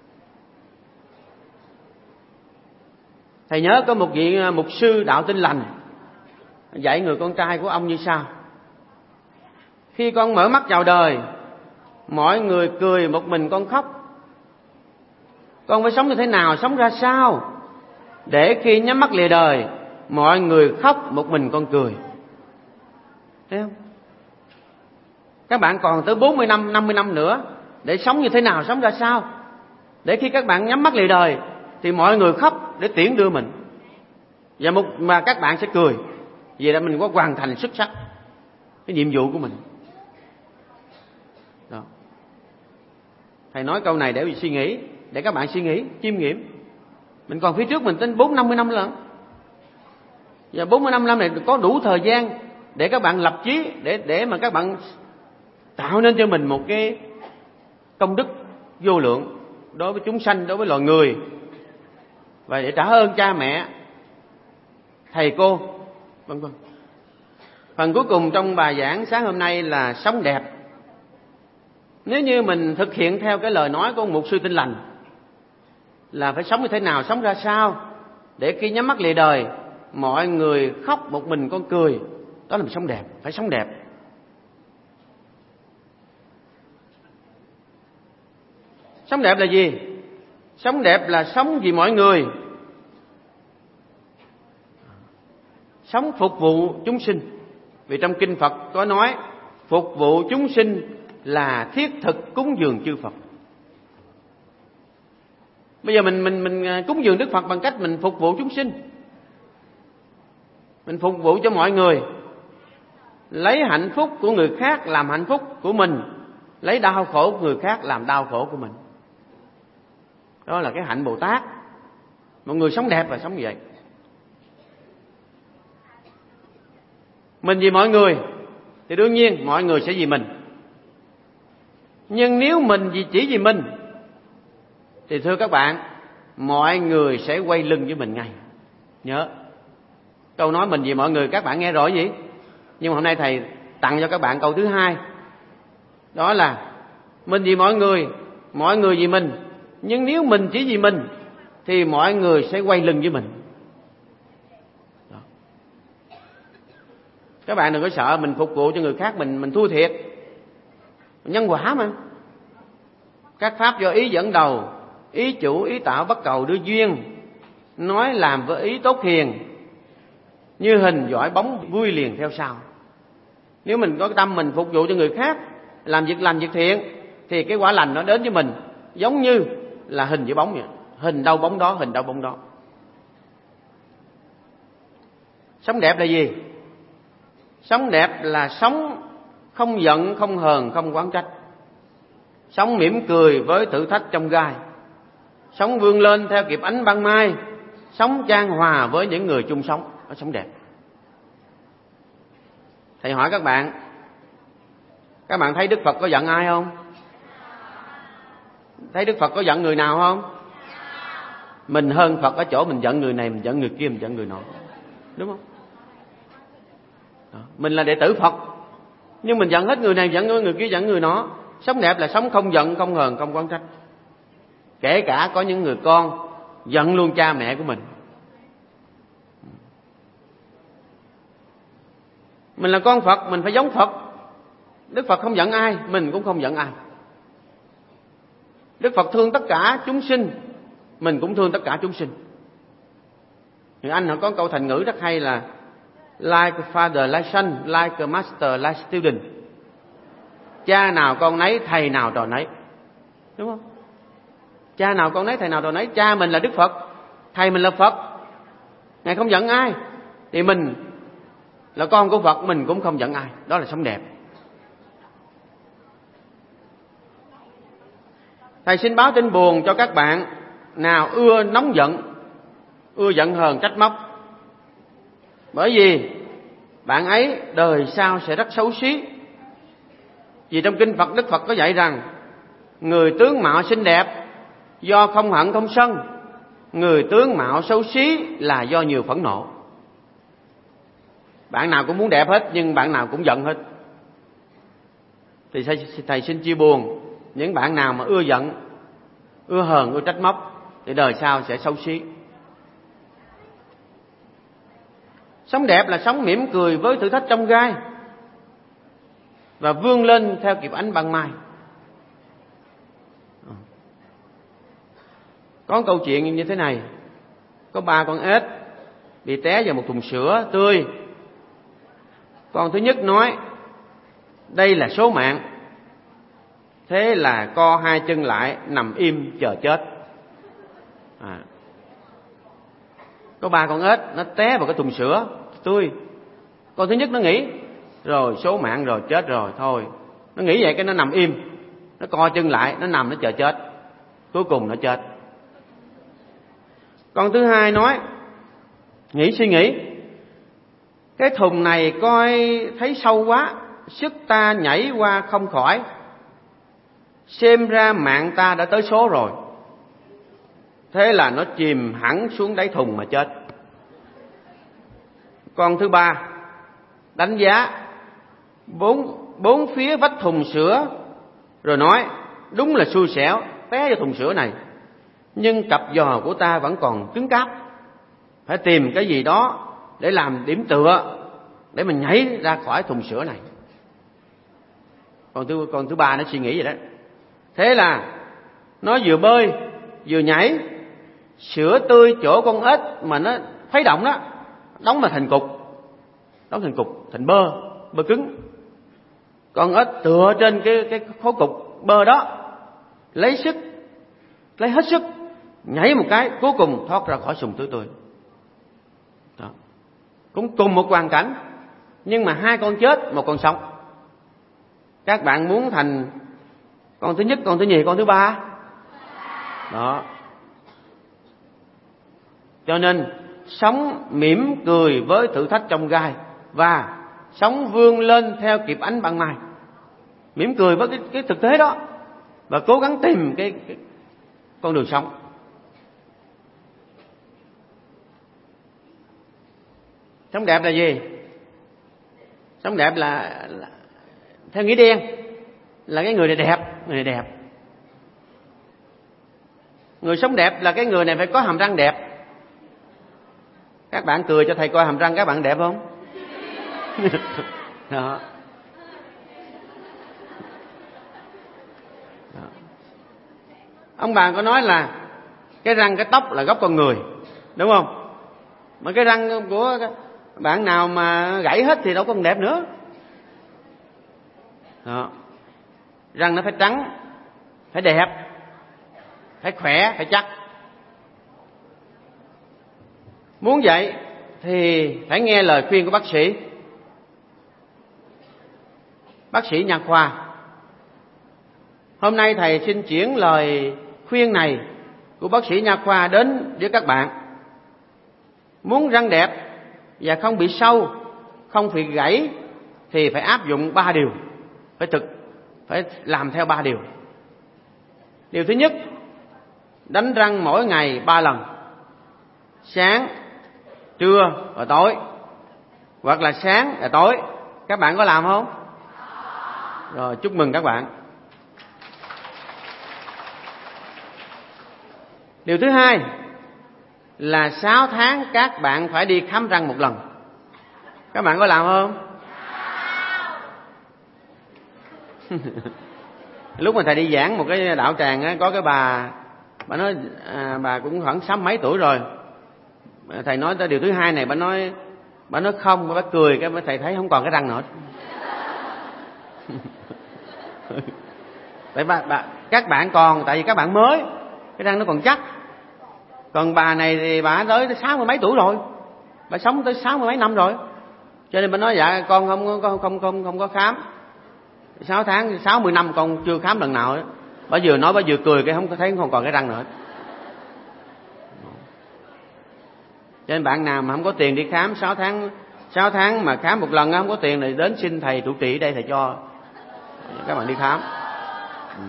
Speaker 1: Thầy nhớ có một vị mục sư đạo Tin Lành dạy người con trai của ông như sau: khi con mở mắt chào đời, mọi người cười, một mình con khóc. Con phải sống như thế nào, sống ra sao để khi nhắm mắt lìa đời, mọi người khóc, một mình con cười. Thấy không? Các bạn còn tới bốn mươi năm, năm mươi năm nữa để sống như thế nào, sống ra sao để khi các bạn nhắm mắt lìa đời thì mọi người khóc để tiễn đưa mình, và một mà các bạn sẽ cười vì là mình có hoàn thành xuất sắc cái nhiệm vụ của mình. Đó. Thầy nói câu này để suy nghĩ, để các bạn suy nghĩ, chiêm nghiệm. Mình còn phía trước mình tính bốn năm mươi năm lận. Và bốn mươi năm năm này có đủ thời gian để các bạn lập chí, để để mà các bạn tạo nên cho mình một cái công đức vô lượng đối với chúng sanh, đối với loài người, và để trả ơn cha mẹ, thầy cô, vân vân. Phần cuối cùng trong bài giảng sáng hôm nay là sống đẹp. Nếu như mình thực hiện theo cái lời nói của ông mục sư Tin Lành là phải sống như thế nào, sống ra sao để khi nhắm mắt lìa đời mọi người khóc, một mình con cười, đó là mình sống đẹp. Phải sống đẹp. Sống đẹp là gì? Sống đẹp là sống vì mọi người, sống phục vụ chúng sinh. Vì trong kinh Phật có nói phục vụ chúng sinh là thiết thực cúng dường chư Phật. Bây giờ mình mình mình cúng dường Đức Phật bằng cách mình phục vụ chúng sinh, mình phục vụ cho mọi người, lấy hạnh phúc của người khác làm hạnh phúc của mình, lấy đau khổ của người khác làm đau khổ của mình. Đó là cái hạnh Bồ Tát. Một người sống đẹp là sống như vậy. Mình vì mọi người thì đương nhiên mọi người sẽ vì mình. Nhưng nếu mình chỉ vì mình thì thưa các bạn, mọi người sẽ quay lưng với mình ngay. Nhớ câu nói mình vì mọi người các bạn nghe rõ gì? Nhưng mà hôm nay thầy tặng cho các bạn câu thứ hai. Đó là mình vì mọi người, mọi người vì mình. Nhưng nếu mình chỉ vì mình thì mọi người sẽ quay lưng với mình. Đó. Các bạn đừng có sợ mình phục vụ cho người khác mình mình thua thiệt. Nhân quả mà. Các pháp do ý dẫn đầu, ý chủ ý tạo bắt cầu đưa duyên, nói làm với ý tốt hiền, như hình dõi bóng vui liền theo sau. Nếu mình có tâm mình phục vụ cho người khác, làm việc làm việc thiện, thì cái quả lành nó đến với mình giống như là hình với bóng vậy. Hình đâu bóng đó, hình đâu bóng đó. Sống đẹp là gì? Sống đẹp là sống không giận, không hờn, không oán trách. Sống mỉm cười với thử thách trong gai. Sống vươn lên theo kịp ánh ban mai. Sống chan hòa với những người chung sống. Đó sống đẹp. Thầy hỏi các bạn, các bạn thấy Đức Phật có giận ai không? Thấy Đức Phật có giận người nào không? Mình hơn Phật ở chỗ mình giận người này, mình giận người kia, mình giận người nọ. Đúng không? Đó. Mình là đệ tử Phật, nhưng mình giận hết người này, giận người kia, giận người nọ. Sống đẹp là sống không giận, không hờn, không oán trách. Kể cả có những người con giận luôn cha mẹ của mình. Mình là con Phật, mình phải giống Phật. Đức Phật không giận ai, mình cũng không giận ai. Đức Phật thương tất cả chúng sinh, mình cũng thương tất cả chúng sinh. Người Anh họ có câu thành ngữ rất hay là like a father, like son, like a master, like student. Cha nào con nấy, thầy nào trò nấy. Đúng không? Cha nào con nấy, thầy nào trò nấy. Cha mình là Đức Phật, thầy mình là Phật. Ngài không giận ai, thì mình là con của Phật, mình cũng không giận ai. Đó là sống đẹp. Thầy xin báo tin buồn cho các bạn nào ưa nóng giận, ưa giận hờn trách móc. Bởi vì bạn ấy đời sau sẽ rất xấu xí. Vì trong kinh Phật, Đức Phật có dạy rằng người tướng mạo xinh đẹp do không hận không sân, người tướng mạo xấu xí là do nhiều phẫn nộ. Bạn nào cũng muốn đẹp hết, nhưng bạn nào cũng giận hết. Thì thầy xin chia buồn những bạn nào mà ưa giận, ưa hờn, ưa trách móc thì đời sau sẽ xấu xí. Sống đẹp là sống mỉm cười với thử thách trong gai và vươn lên theo kịp ánh ban mai. Có câu chuyện như thế này. Có ba con ếch bị té vào một thùng sữa tươi. Con thứ nhất nói đây là số mạng. Thế là co hai chân lại nằm im chờ chết. À. Có ba con ếch nó té vào cái thùng sữa tươi. Con thứ nhất nó nghĩ rồi số mạng rồi, chết rồi thôi. Nó nghĩ vậy cái nó nằm im, nó co chân lại, nó nằm nó chờ chết. Cuối cùng nó chết. Con thứ hai nói nghĩ suy nghĩ cái thùng này coi thấy sâu quá, sức ta nhảy qua không khỏi, xem ra mạng ta đã tới số rồi. Thế là nó chìm hẳn xuống đáy thùng mà chết. Con thứ ba đánh giá bốn, bốn phía vách thùng sữa rồi nói đúng là xui xẻo té vào thùng sữa này, nhưng cặp giò của ta vẫn còn cứng cáp, phải tìm cái gì đó để làm điểm tựa để mình nhảy ra khỏi thùng sữa này. Còn thứ, còn thứ ba nó suy nghĩ vậy đó. Thế là nó vừa bơi vừa nhảy, sữa tươi chỗ con ếch mà nó khuấy động đó đóng mà thành cục, đóng thành cục, thành bơ, bơ cứng. Con ếch tựa trên cái cái khối cục bơ đó, lấy sức, lấy hết sức, nhảy một cái, cuối cùng thoát ra khỏi thùng sữa tươi. Đó. Cũng cùng một hoàn cảnh, nhưng mà hai con chết, một con sống. Các bạn muốn thành con thứ nhất, con thứ nhì, con thứ ba? Đó. Cho nên sống mỉm cười với thử thách trong gai và sống vươn lên theo kịp ánh ban mai. Mỉm cười với cái, cái thực tế đó và cố gắng tìm cái, cái con đường sống. Sống đẹp là gì? Sống đẹp là, là theo nghĩa đen là cái người này đẹp, người này đẹp. Người sống đẹp là cái người này phải có hàm răng đẹp. Các bạn cười cho thầy coi hàm răng các bạn đẹp không? Đó. Đó. Ông bà có nói là cái răng cái tóc là gốc con người, đúng không? Mà cái răng của bạn nào mà gãy hết thì đâu còn đẹp nữa. Đó. Răng nó phải trắng, phải đẹp, phải khỏe, phải chắc. Muốn vậy thì phải nghe lời khuyên của bác sĩ. Bác sĩ nha khoa. Hôm nay thầy xin chuyển lời khuyên này của bác sĩ nha khoa đến với các bạn. Muốn răng đẹp và không bị sâu, không bị gãy thì phải áp dụng ba điều. Phải thực, phải làm theo ba điều. Điều thứ nhất, đánh răng mỗi ngày ba lần. Sáng, trưa và tối. Hoặc là sáng và tối. Các bạn có làm không? Rồi, chúc mừng các bạn. Điều thứ hai là sáu tháng các bạn phải đi khám răng một lần. Các bạn có làm không? Lúc mà thầy đi giảng một cái đạo tràng á, có cái bà, bà nói à, bà cũng khoảng sáu mấy tuổi rồi. Thầy nói tới điều thứ hai này, bà nói bà nói không, bà cười, cái thầy thấy không còn cái răng nữa. Tại bà, bà, các bạn còn, tại vì các bạn mới, cái răng nó còn chắc. Còn bà này thì bà tới sáu mươi mấy tuổi rồi, bà sống tới sáu mươi mấy năm rồi, cho nên bà nói dạ con không không không không không có khám. Sáu tháng, sáu mươi năm con chưa khám lần nào. Bà vừa nói bà vừa cười, cái không có thấy không còn cái răng nữa. Cho nên bạn nào mà không có tiền đi khám sáu tháng, sáu tháng mà khám một lần không có tiền thì đến xin thầy trụ trì đây, thầy cho các bạn đi khám. Ừ.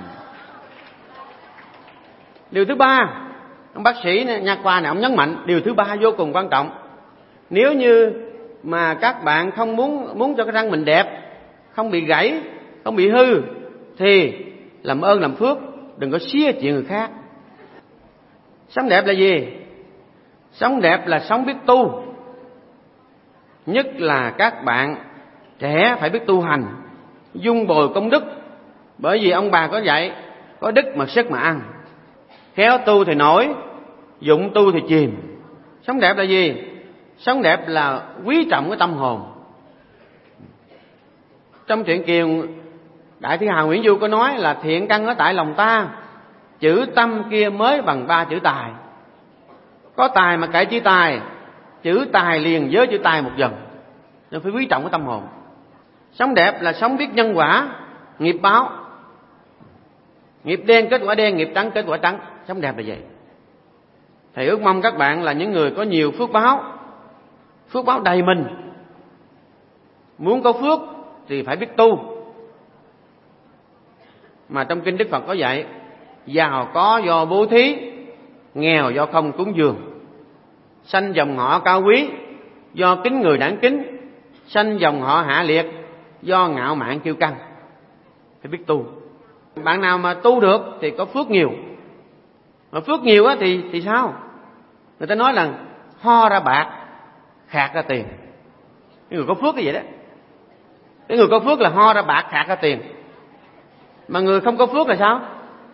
Speaker 1: Điều thứ ba, ông bác sĩ nha khoa này ông nhấn mạnh điều thứ ba vô cùng quan trọng. Nếu như mà các bạn không muốn muốn cho cái răng mình đẹp, không bị gãy, không bị hư, thì làm ơn làm phước đừng có xía chuyện người khác. Sống đẹp là gì? Sống đẹp là sống biết tu. Nhất là các bạn trẻ phải biết tu hành, dung bồi công đức. Bởi vì ông bà có dạy, có đức mà sức mà ăn. Khéo tu thì nổi, dụng tu thì chìm. Sống đẹp là gì? Sống đẹp là quý trọng cái tâm hồn. Trong truyện Kiều, Đại Thi Hào Nguyễn Du có nói là thiện căn ở tại lòng ta, chữ tâm kia mới bằng ba chữ tài. Có tài mà kể chữ tài, chữ tài liền với chữ tài một dần. Nên phải quý trọng cái tâm hồn. Sống đẹp là sống biết nhân quả, nghiệp báo. Nghiệp đen kết quả đen, nghiệp trắng kết quả trắng. Sống đẹp là vậy. Thầy ước mong các bạn là những người có nhiều phước báo, phước báo đầy mình. Muốn có phước thì phải biết tu. Mà trong kinh Đức Phật có dạy, giàu có do bố thí, nghèo do không cúng dường. Sanh dòng họ cao quý do kính người đáng kính, sanh dòng họ hạ liệt do ngạo mạn kiêu căng. Phải biết tu. Bạn nào mà tu được thì có phước nhiều. Mà phước nhiều á thì thì sao? Người ta nói là ho ra bạc, khạc ra tiền. Cái người có phước cái vậy đó. Cái người có phước là ho ra bạc, khạc ra tiền. Mà người không có phước là sao?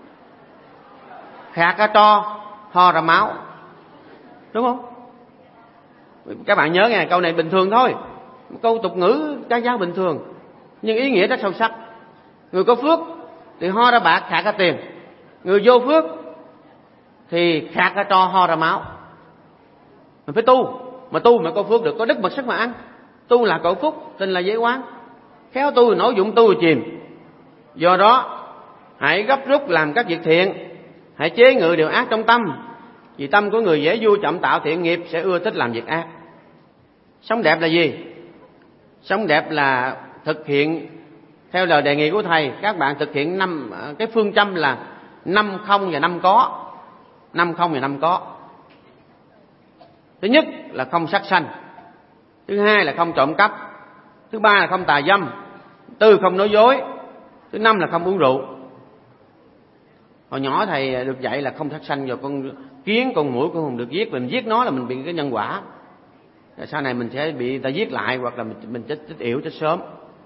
Speaker 1: Khạc ra tro, ho ra máu. Đúng không? Các bạn nhớ nghe, câu này bình thường thôi, câu tục ngữ ca dao bình thường, nhưng ý nghĩa rất sâu sắc. Người có phước thì ho ra bạc, khạc ra tiền. Người vô phước thì khạc ra tro, ho ra máu. Mình phải tu. Mà tu mà có phước được, có đức bậc sức mà ăn. Tu là cầu phúc, tình là dễ quán. Khéo tu thì nổi, dụng tu thì chìm. Do đó hãy gấp rút làm các việc thiện, hãy chế ngự điều ác trong tâm, Vì tâm của người dễ vui chậm tạo thiện nghiệp, sẽ ưa thích làm việc ác. Sống đẹp là gì? Sống đẹp là thực hiện theo lời đề nghị của thầy. Các bạn thực hiện năm cái phương châm là năm không và năm có. Năm không và năm có. Thứ nhất là không sát sanh. Thứ hai là không trộm cắp. Thứ ba là không tà dâm. Tư không nói dối. Thứ năm là không uống rượu. Hồi nhỏ thầy được dạy là không sát sanh, rồi con kiến, con muỗi cũng không được giết. Mình giết nó là mình bị cái nhân quả. Rồi sau này mình sẽ bị người ta giết lại, hoặc là mình, mình chết, chết yểu, chết sớm.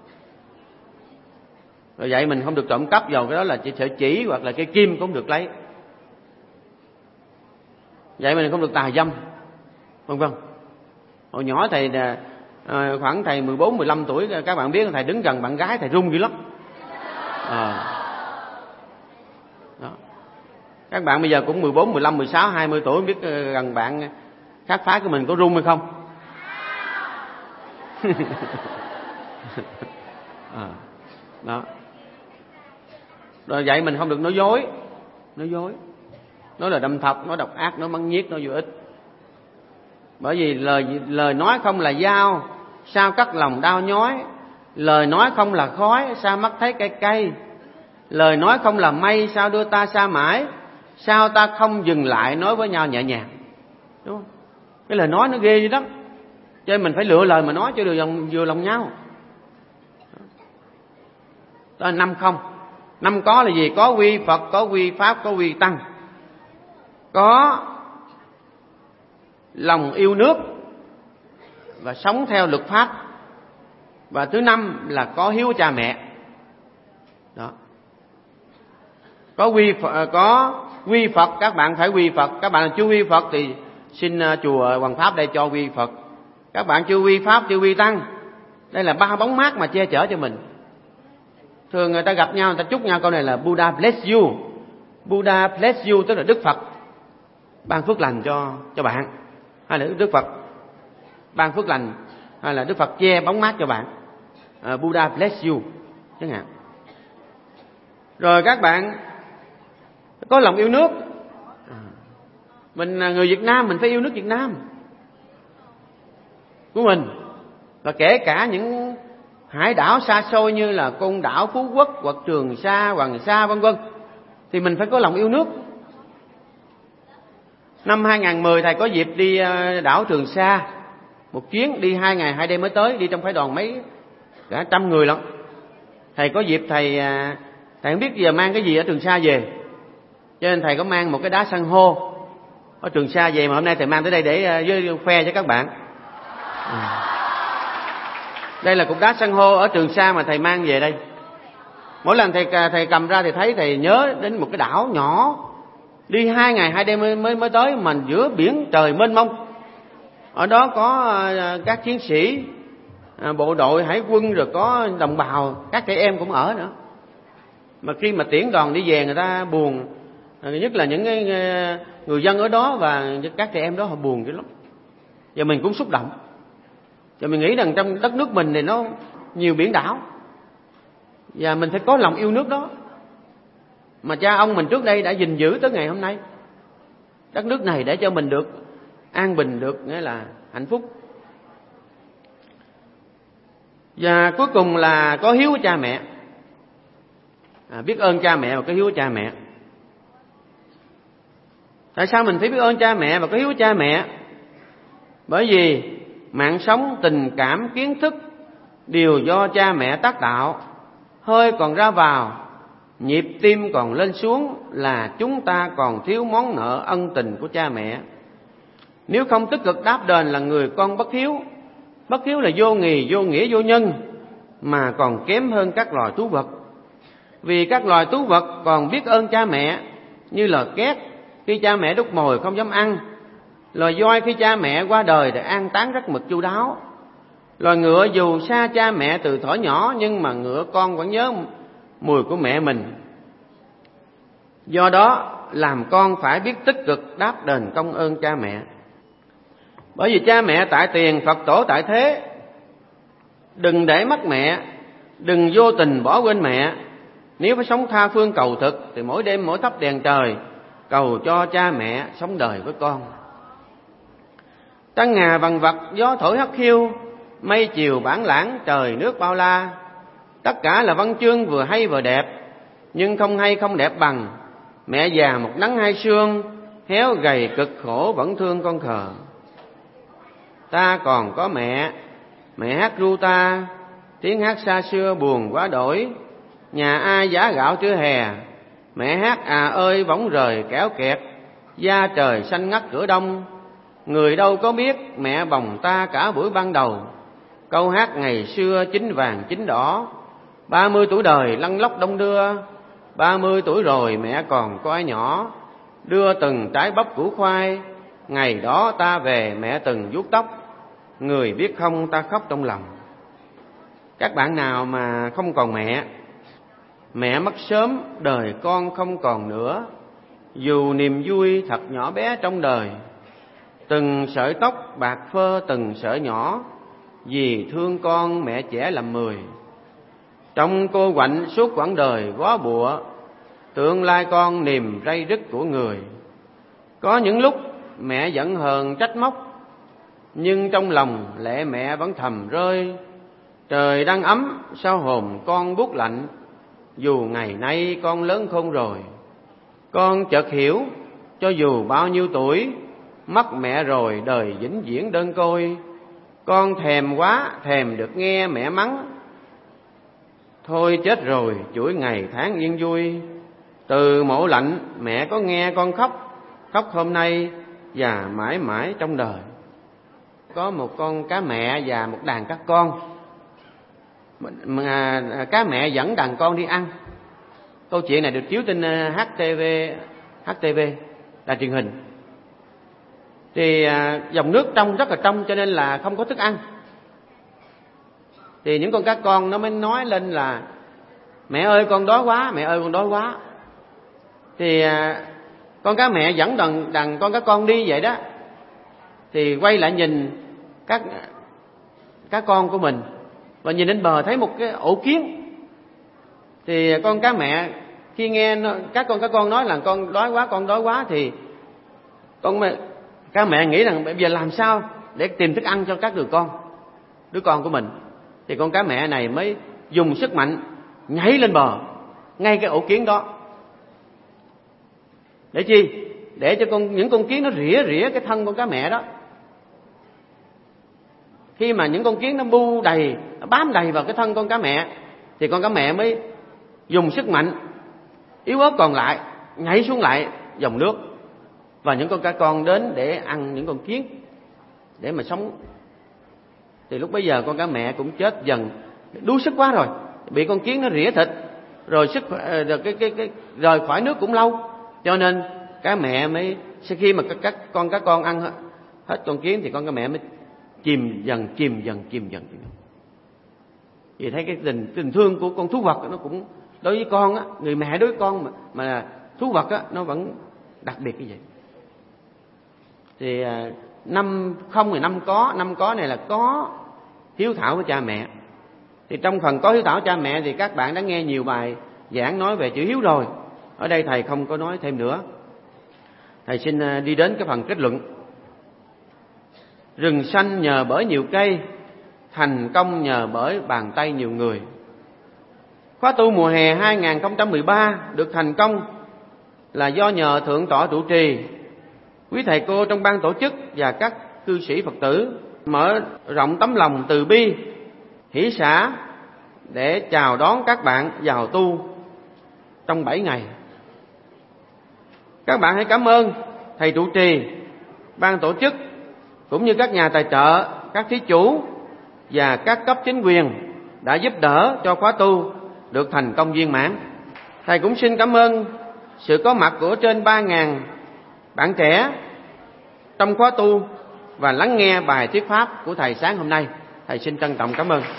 Speaker 1: Rồi vậy mình không được trộm cắp, vào cái đó là chỉ sợi chỉ hoặc là cây kim cũng không được lấy. Vậy mình không được tà dâm, vân vân. Hồi nhỏ thầy à, khoảng thầy mười bốn mười lăm tuổi, các bạn biết thầy đứng gần bạn gái thầy run dữ lắm. À. Đó. Các bạn bây giờ cũng mười bốn, mười lăm, mười sáu, hai mươi tuổi, biết gần bạn khác phái của mình có run hay không? À. Đó. Rồi vậy mình không được nói dối. Nói dối Nói là đâm thọc, nói độc ác, nói bắn nhiếc, nói vô ích. Bởi vì lời lời nói không là dao, sao cắt lòng đau nhói. Lời nói không là khói, sao mắt thấy cay cay. Lời nói không là mây, sao đưa ta xa mãi. Sao ta không dừng lại nói với nhau nhẹ nhàng. Đúng không? Cái lời nói nó ghê vậy đó. Cho nên mình phải lựa lời mà nói cho được vừa lòng nhau. Đó là năm không. Năm có là gì? Có quy Phật, có quy Pháp, có quy Tăng. Có lòng yêu nước và sống theo luật pháp. Và thứ năm là có hiếu cha mẹ. Đó. Có quy Phật, có quy Phật, các bạn phải quy Phật. Các bạn là chưa quy Phật thì xin chùa Hoàng Pháp đây cho quy Phật. Các bạn chưa quy Pháp, chưa quy Tăng. Đây là ba bóng mát mà che chở cho mình. Thường người ta gặp nhau, người ta chúc nhau câu này là Buddha bless you. Buddha bless you tức là Đức Phật ban phước lành cho cho bạn, hay là Đức Phật ban phước lành, hay là Đức Phật che bóng mát cho bạn. uh, Buddha bless you chẳng hạn. Rồi các bạn có lòng yêu nước. Mình là người Việt Nam, mình phải yêu nước Việt Nam của mình. Và kể cả những hải đảo xa xôi như là Côn Đảo, Phú Quốc hoặc Trường Sa, Hoàng Sa vân vân, thì mình phải có lòng yêu nước. Năm hai không một không thầy có dịp đi đảo Trường Sa một chuyến, đi hai ngày hai đêm mới tới, đi trong phái đoàn mấy cả trăm người lắm. Thầy có dịp thầy thầy không biết giờ mang cái gì ở Trường Sa về, cho nên thầy có mang một cái đá san hô ở Trường Sa về, mà hôm nay thầy mang tới đây để với khoe cho các bạn. À. Đây là cục đá san hô ở Trường Sa mà thầy mang về đây. Mỗi lần thầy thầy cầm ra thì thấy thầy nhớ đến một cái đảo nhỏ, đi hai ngày hai đêm mới mới, mới tới, mà giữa biển trời mênh mông. Ở đó có các chiến sĩ bộ đội hải quân, rồi có đồng bào, các trẻ em cũng ở nữa. Mà khi mà tiễn đoàn đi về người ta buồn, nhất là những cái người dân ở đó và các trẻ em đó họ buồn dữ lắm. Và mình cũng xúc động. Và mình nghĩ rằng trong đất nước mình thì nó nhiều biển đảo, và mình phải có lòng yêu nước đó mà cha ông mình trước đây đã gìn giữ tới ngày hôm nay. Đất nước này để cho mình được an bình, được nghĩa là hạnh phúc. Và cuối cùng là có hiếu với cha mẹ. À, biết ơn cha mẹ và có hiếu với cha mẹ. Tại sao mình phải biết ơn cha mẹ và có hiếu với cha mẹ? Bởi vì mạng sống, tình cảm, kiến thức đều do cha mẹ tác đạo. Hơi còn ra vào, nhịp tim còn lên xuống là chúng ta còn thiếu món nợ ân tình của cha mẹ. Nếu không tích cực đáp đền là người con bất hiếu. Bất hiếu là vô nghì, vô nghĩa, vô nhân, mà còn kém hơn các loài thú vật. Vì các loài thú vật còn biết ơn cha mẹ, như là két khi cha mẹ đút mồi không dám ăn, loài voi khi cha mẹ qua đời để an táng rất mực chu đáo. Loài ngựa dù xa cha mẹ từ thuở nhỏ, nhưng mà ngựa con vẫn nhớ mùi của mẹ mình. Do đó làm con phải biết tích cực đáp đền công ơn cha mẹ. Bởi vì cha mẹ tại tiền, Phật tổ tại thế. Đừng để mất mẹ, đừng vô tình bỏ quên mẹ. Nếu phải sống tha phương cầu thực thì mỗi đêm mỗi thắp đèn trời, cầu cho cha mẹ sống đời với con. Trăng ngà vằn vặt gió thổi hắt hiu, mây chiều bản lãng trời nước bao la. Tất cả là văn chương vừa hay vừa đẹp, nhưng không hay không đẹp bằng mẹ già một nắng hai sương, héo gầy cực khổ vẫn thương con khờ. Ta còn có mẹ, mẹ hát ru ta, tiếng hát xa xưa buồn quá đổi. Nhà ai giá gạo trưa hè, mẹ hát à ơi võng rời kéo kẹt. Da trời xanh ngắt cửa đông, người đâu có biết mẹ bồng ta cả buổi ban đầu. Câu hát ngày xưa chín vàng chín đỏ, ba mươi tuổi đời lăn lóc đông đưa. Ba mươi tuổi rồi mẹ còn có ai nhỏ, đưa từng trái bắp củ khoai. Ngày đó ta về mẹ từng vuốt tóc, người biết không ta khóc trong lòng. Các bạn nào mà không còn mẹ, mẹ mất sớm đời con không còn nữa. Dù niềm vui thật nhỏ bé trong đời, từng sợi tóc bạc phơ từng sợi nhỏ. Vì thương con mẹ trẻ làm mười, trong cô quạnh suốt quãng đời góa bụa. Tương lai con niềm ray rứt của người. Có những lúc mẹ giận hờn trách móc, nhưng trong lòng lệ mẹ vẫn thầm rơi. Trời đang ấm sao hồn con buốt lạnh, dù ngày nay con lớn khôn rồi. Con chợt hiểu cho dù bao nhiêu tuổi, mất mẹ rồi đời vĩnh viễn đơn côi. Con thèm quá thèm được nghe mẹ mắng, thôi chết rồi chuỗi ngày tháng yên vui. Từ mộ lạnh mẹ có nghe con khóc, khóc hôm nay và mãi mãi trong đời. Có một con cá mẹ và một đàn các con, mà cá mẹ dẫn đàn con đi ăn. Câu chuyện này được chiếu trên hát tê vê, hát tê vê đài truyền hình. Thì dòng nước trong rất là trong cho nên là không có thức ăn. Thì những con cá con nó mới nói lên là mẹ ơi con đói quá, mẹ ơi con đói quá. Thì con cá mẹ dẫn đàn, đàn con cá con đi vậy đó, thì quay lại nhìn các cá con của mình và nhìn lên bờ thấy một cái ổ kiến. Thì con cá mẹ khi nghe nó, các con cá con nói là con đói quá, con đói quá, thì con mẹ, cá mẹ nghĩ rằng bây giờ làm sao để tìm thức ăn cho các đứa con, đứa con của mình. Thì con cá mẹ này mới dùng sức mạnh nhảy lên bờ ngay cái ổ kiến đó. Để chi? Để cho con những con kiến nó rỉa rỉa cái thân con cá mẹ đó. Khi mà những con kiến nó bu đầy, nó bám đầy vào cái thân con cá mẹ, thì con cá mẹ mới dùng sức mạnh yếu ớt còn lại nhảy xuống lại dòng nước. Và những con cá con đến để ăn những con kiến để mà sống. Thì lúc bấy giờ con cá mẹ cũng chết dần, đuối sức quá rồi, bị con kiến nó rỉa thịt, rồi sức rồi cái cái cái rời khỏi nước cũng lâu, cho nên cá mẹ mới sau khi mà các con cá con ăn hết, hết con kiến thì con cá mẹ mới chìm dần chìm dần chìm dần. Vì thấy cái tình tình thương của con thú vật nó cũng đối với con á, người mẹ đối với con mà, mà thú vật á nó vẫn đặc biệt như vậy. Thì năm không thì năm có, năm có này là có hiếu thảo với cha mẹ. Thì trong phần có hiếu thảo cha mẹ thì các bạn đã nghe nhiều bài giảng nói về chữ hiếu rồi. Ở đây thầy không có nói thêm nữa. Thầy xin đi đến cái phần kết luận. Rừng xanh nhờ bởi nhiều cây, thành công nhờ bởi bàn tay nhiều người. Khóa tu mùa hè hai không một ba được thành công là do nhờ Thượng tọa trụ trì, quý thầy cô trong ban tổ chức và các cư sĩ Phật tử mở rộng tấm lòng từ bi, hỷ xả để chào đón các bạn vào tu trong bảy ngày. Các bạn hãy cảm ơn thầy trụ trì, ban tổ chức cũng như các nhà tài trợ, các thí chủ và các cấp chính quyền đã giúp đỡ cho khóa tu được thành công viên mãn. Thầy cũng xin cảm ơn sự có mặt của trên ba nghìn bạn trẻ trong khóa tu và lắng nghe bài thuyết pháp của thầy sáng hôm nay. Thầy xin trân trọng cảm ơn.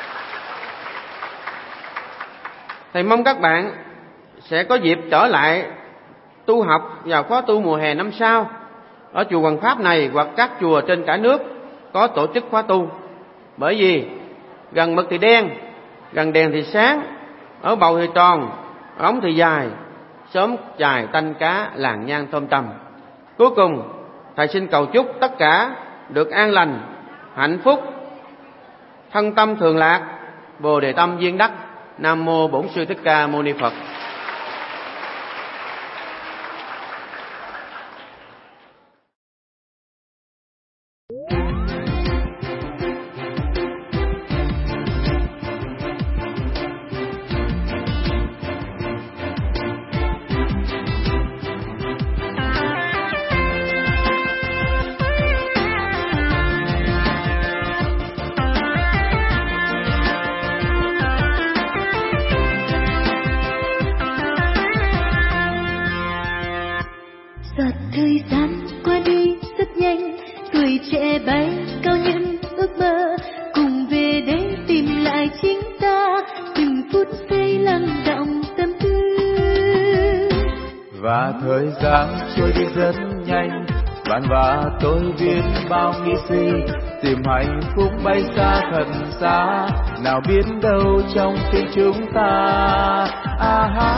Speaker 1: Thầy mong các bạn sẽ có dịp trở lại tu học vào khóa tu mùa hè năm sau ở chùa Hoàng Pháp này hoặc các chùa trên cả nước có tổ chức khóa tu. Bởi vì gần mực thì đen, gần đèn thì sáng, ở bầu thì tròn, ở ống thì dài, xóm chài tanh cá, làng nhang tôm tằm. Cuối cùng, thầy xin cầu chúc tất cả được an lành, hạnh phúc, thân tâm thường lạc, bồ đề tâm viên đắc. Nam mô Bổn Sư Thích Ca Mâu Ni Phật.
Speaker 2: Và thời gian trôi đi rất nhanh, bạn và tôi biết bao nghĩ suy, tìm hạnh phúc bay xa thật xa, nào biết đâu trong tim chúng ta. À ha,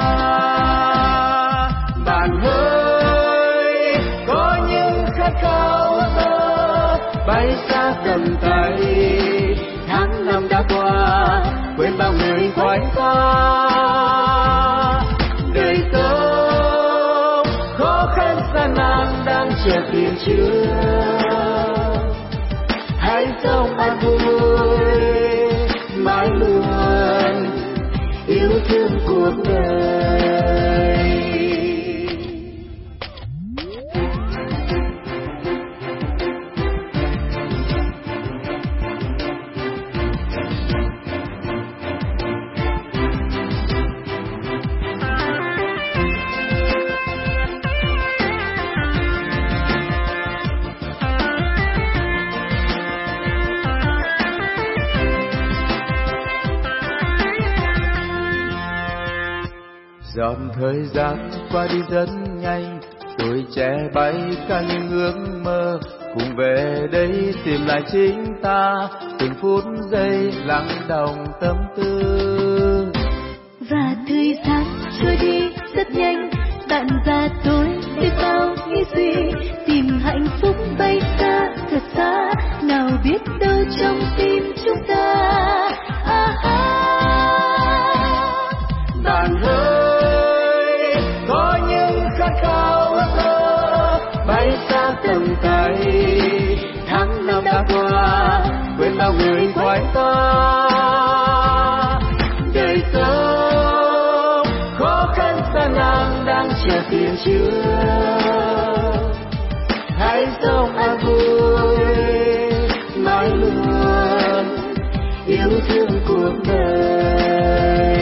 Speaker 2: bạn ơi, có những khát khao ước mơ bay xa tầm tay. Tháng năm đã qua, quên bao người quanh ta. Đời sống khó khăn gian nan đang chờ tìm chưa. Hãy sống an vui mãi luôn yêu thương cuộc đời. Dòng thời gian qua đi rất nhanh, tuổi trẻ bay cả những ước mơ, cùng về đây tìm lại chính ta, từng phút giây lắng đọng tâm tư.
Speaker 3: Và thời gian trôi đi rất nhanh, bạn và tôi biết bao nghĩ suy, tìm hạnh phúc bay xa thật xa, nào biết đâu trong tim chúng ta. À, à.
Speaker 2: Bạn ơi, có những khát khao ước mơ bay xa tầm tay. Tháng năm đã qua, quên bao người quanh ta. Đời sống khó khăn gian nan đang chờ tiền chưa. Hãy sống an vui mãi luôn yêu thương cuộc đời.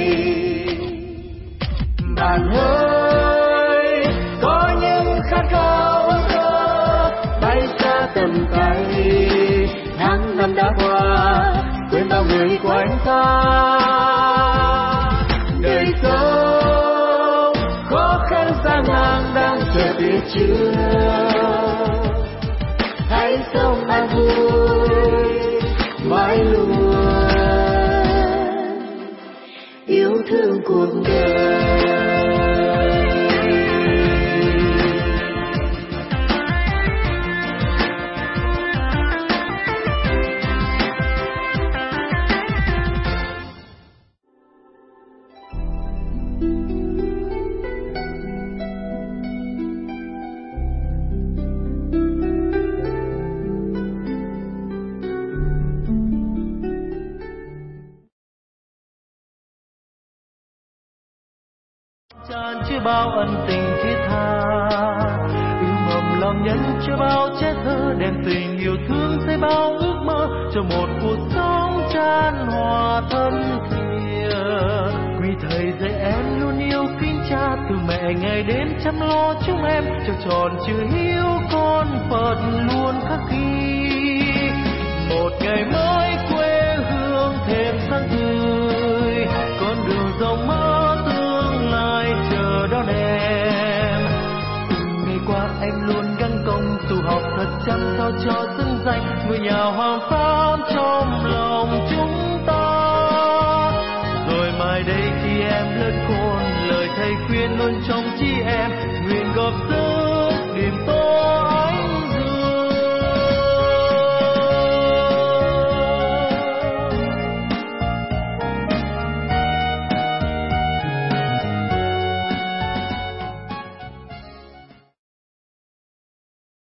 Speaker 2: Bạn ơi, có những khát khao ước mơ bay xa tầm tay. Tháng năm đã qua, quên bao người quanh ta. Đời sống khó khăn gian nan đang chờ biết chưa. Hãy sống an vui mãi luôn yêu thương cuộc đời.
Speaker 4: Tràn chứa bao ân tình thiết tha, yêu mầm lòng nhân chứa bao trẻ thơ, đèn tình yêu thương xây bao ước mơ cho một cuộc sống chan hòa thân thiện. Quý thầy dạy em luôn yêu kính cha, từ mẹ ngày đến chăm lo chúng em cho tròn chữ hiếu con Phật luôn khắc ghi. Một ngày mới quê hương thêm sáng tươi, con đường rộng mơ tương lai chờ đón em. Từng ngày qua em luôn gắng công tu học thật chăm sao cho xứng danh người nhà hoàng pháp trong lòng chúng ta. Rồi mai đây khi em lớn khôn lời thề lời khuyên luôn trong chị em, nguyện góp sức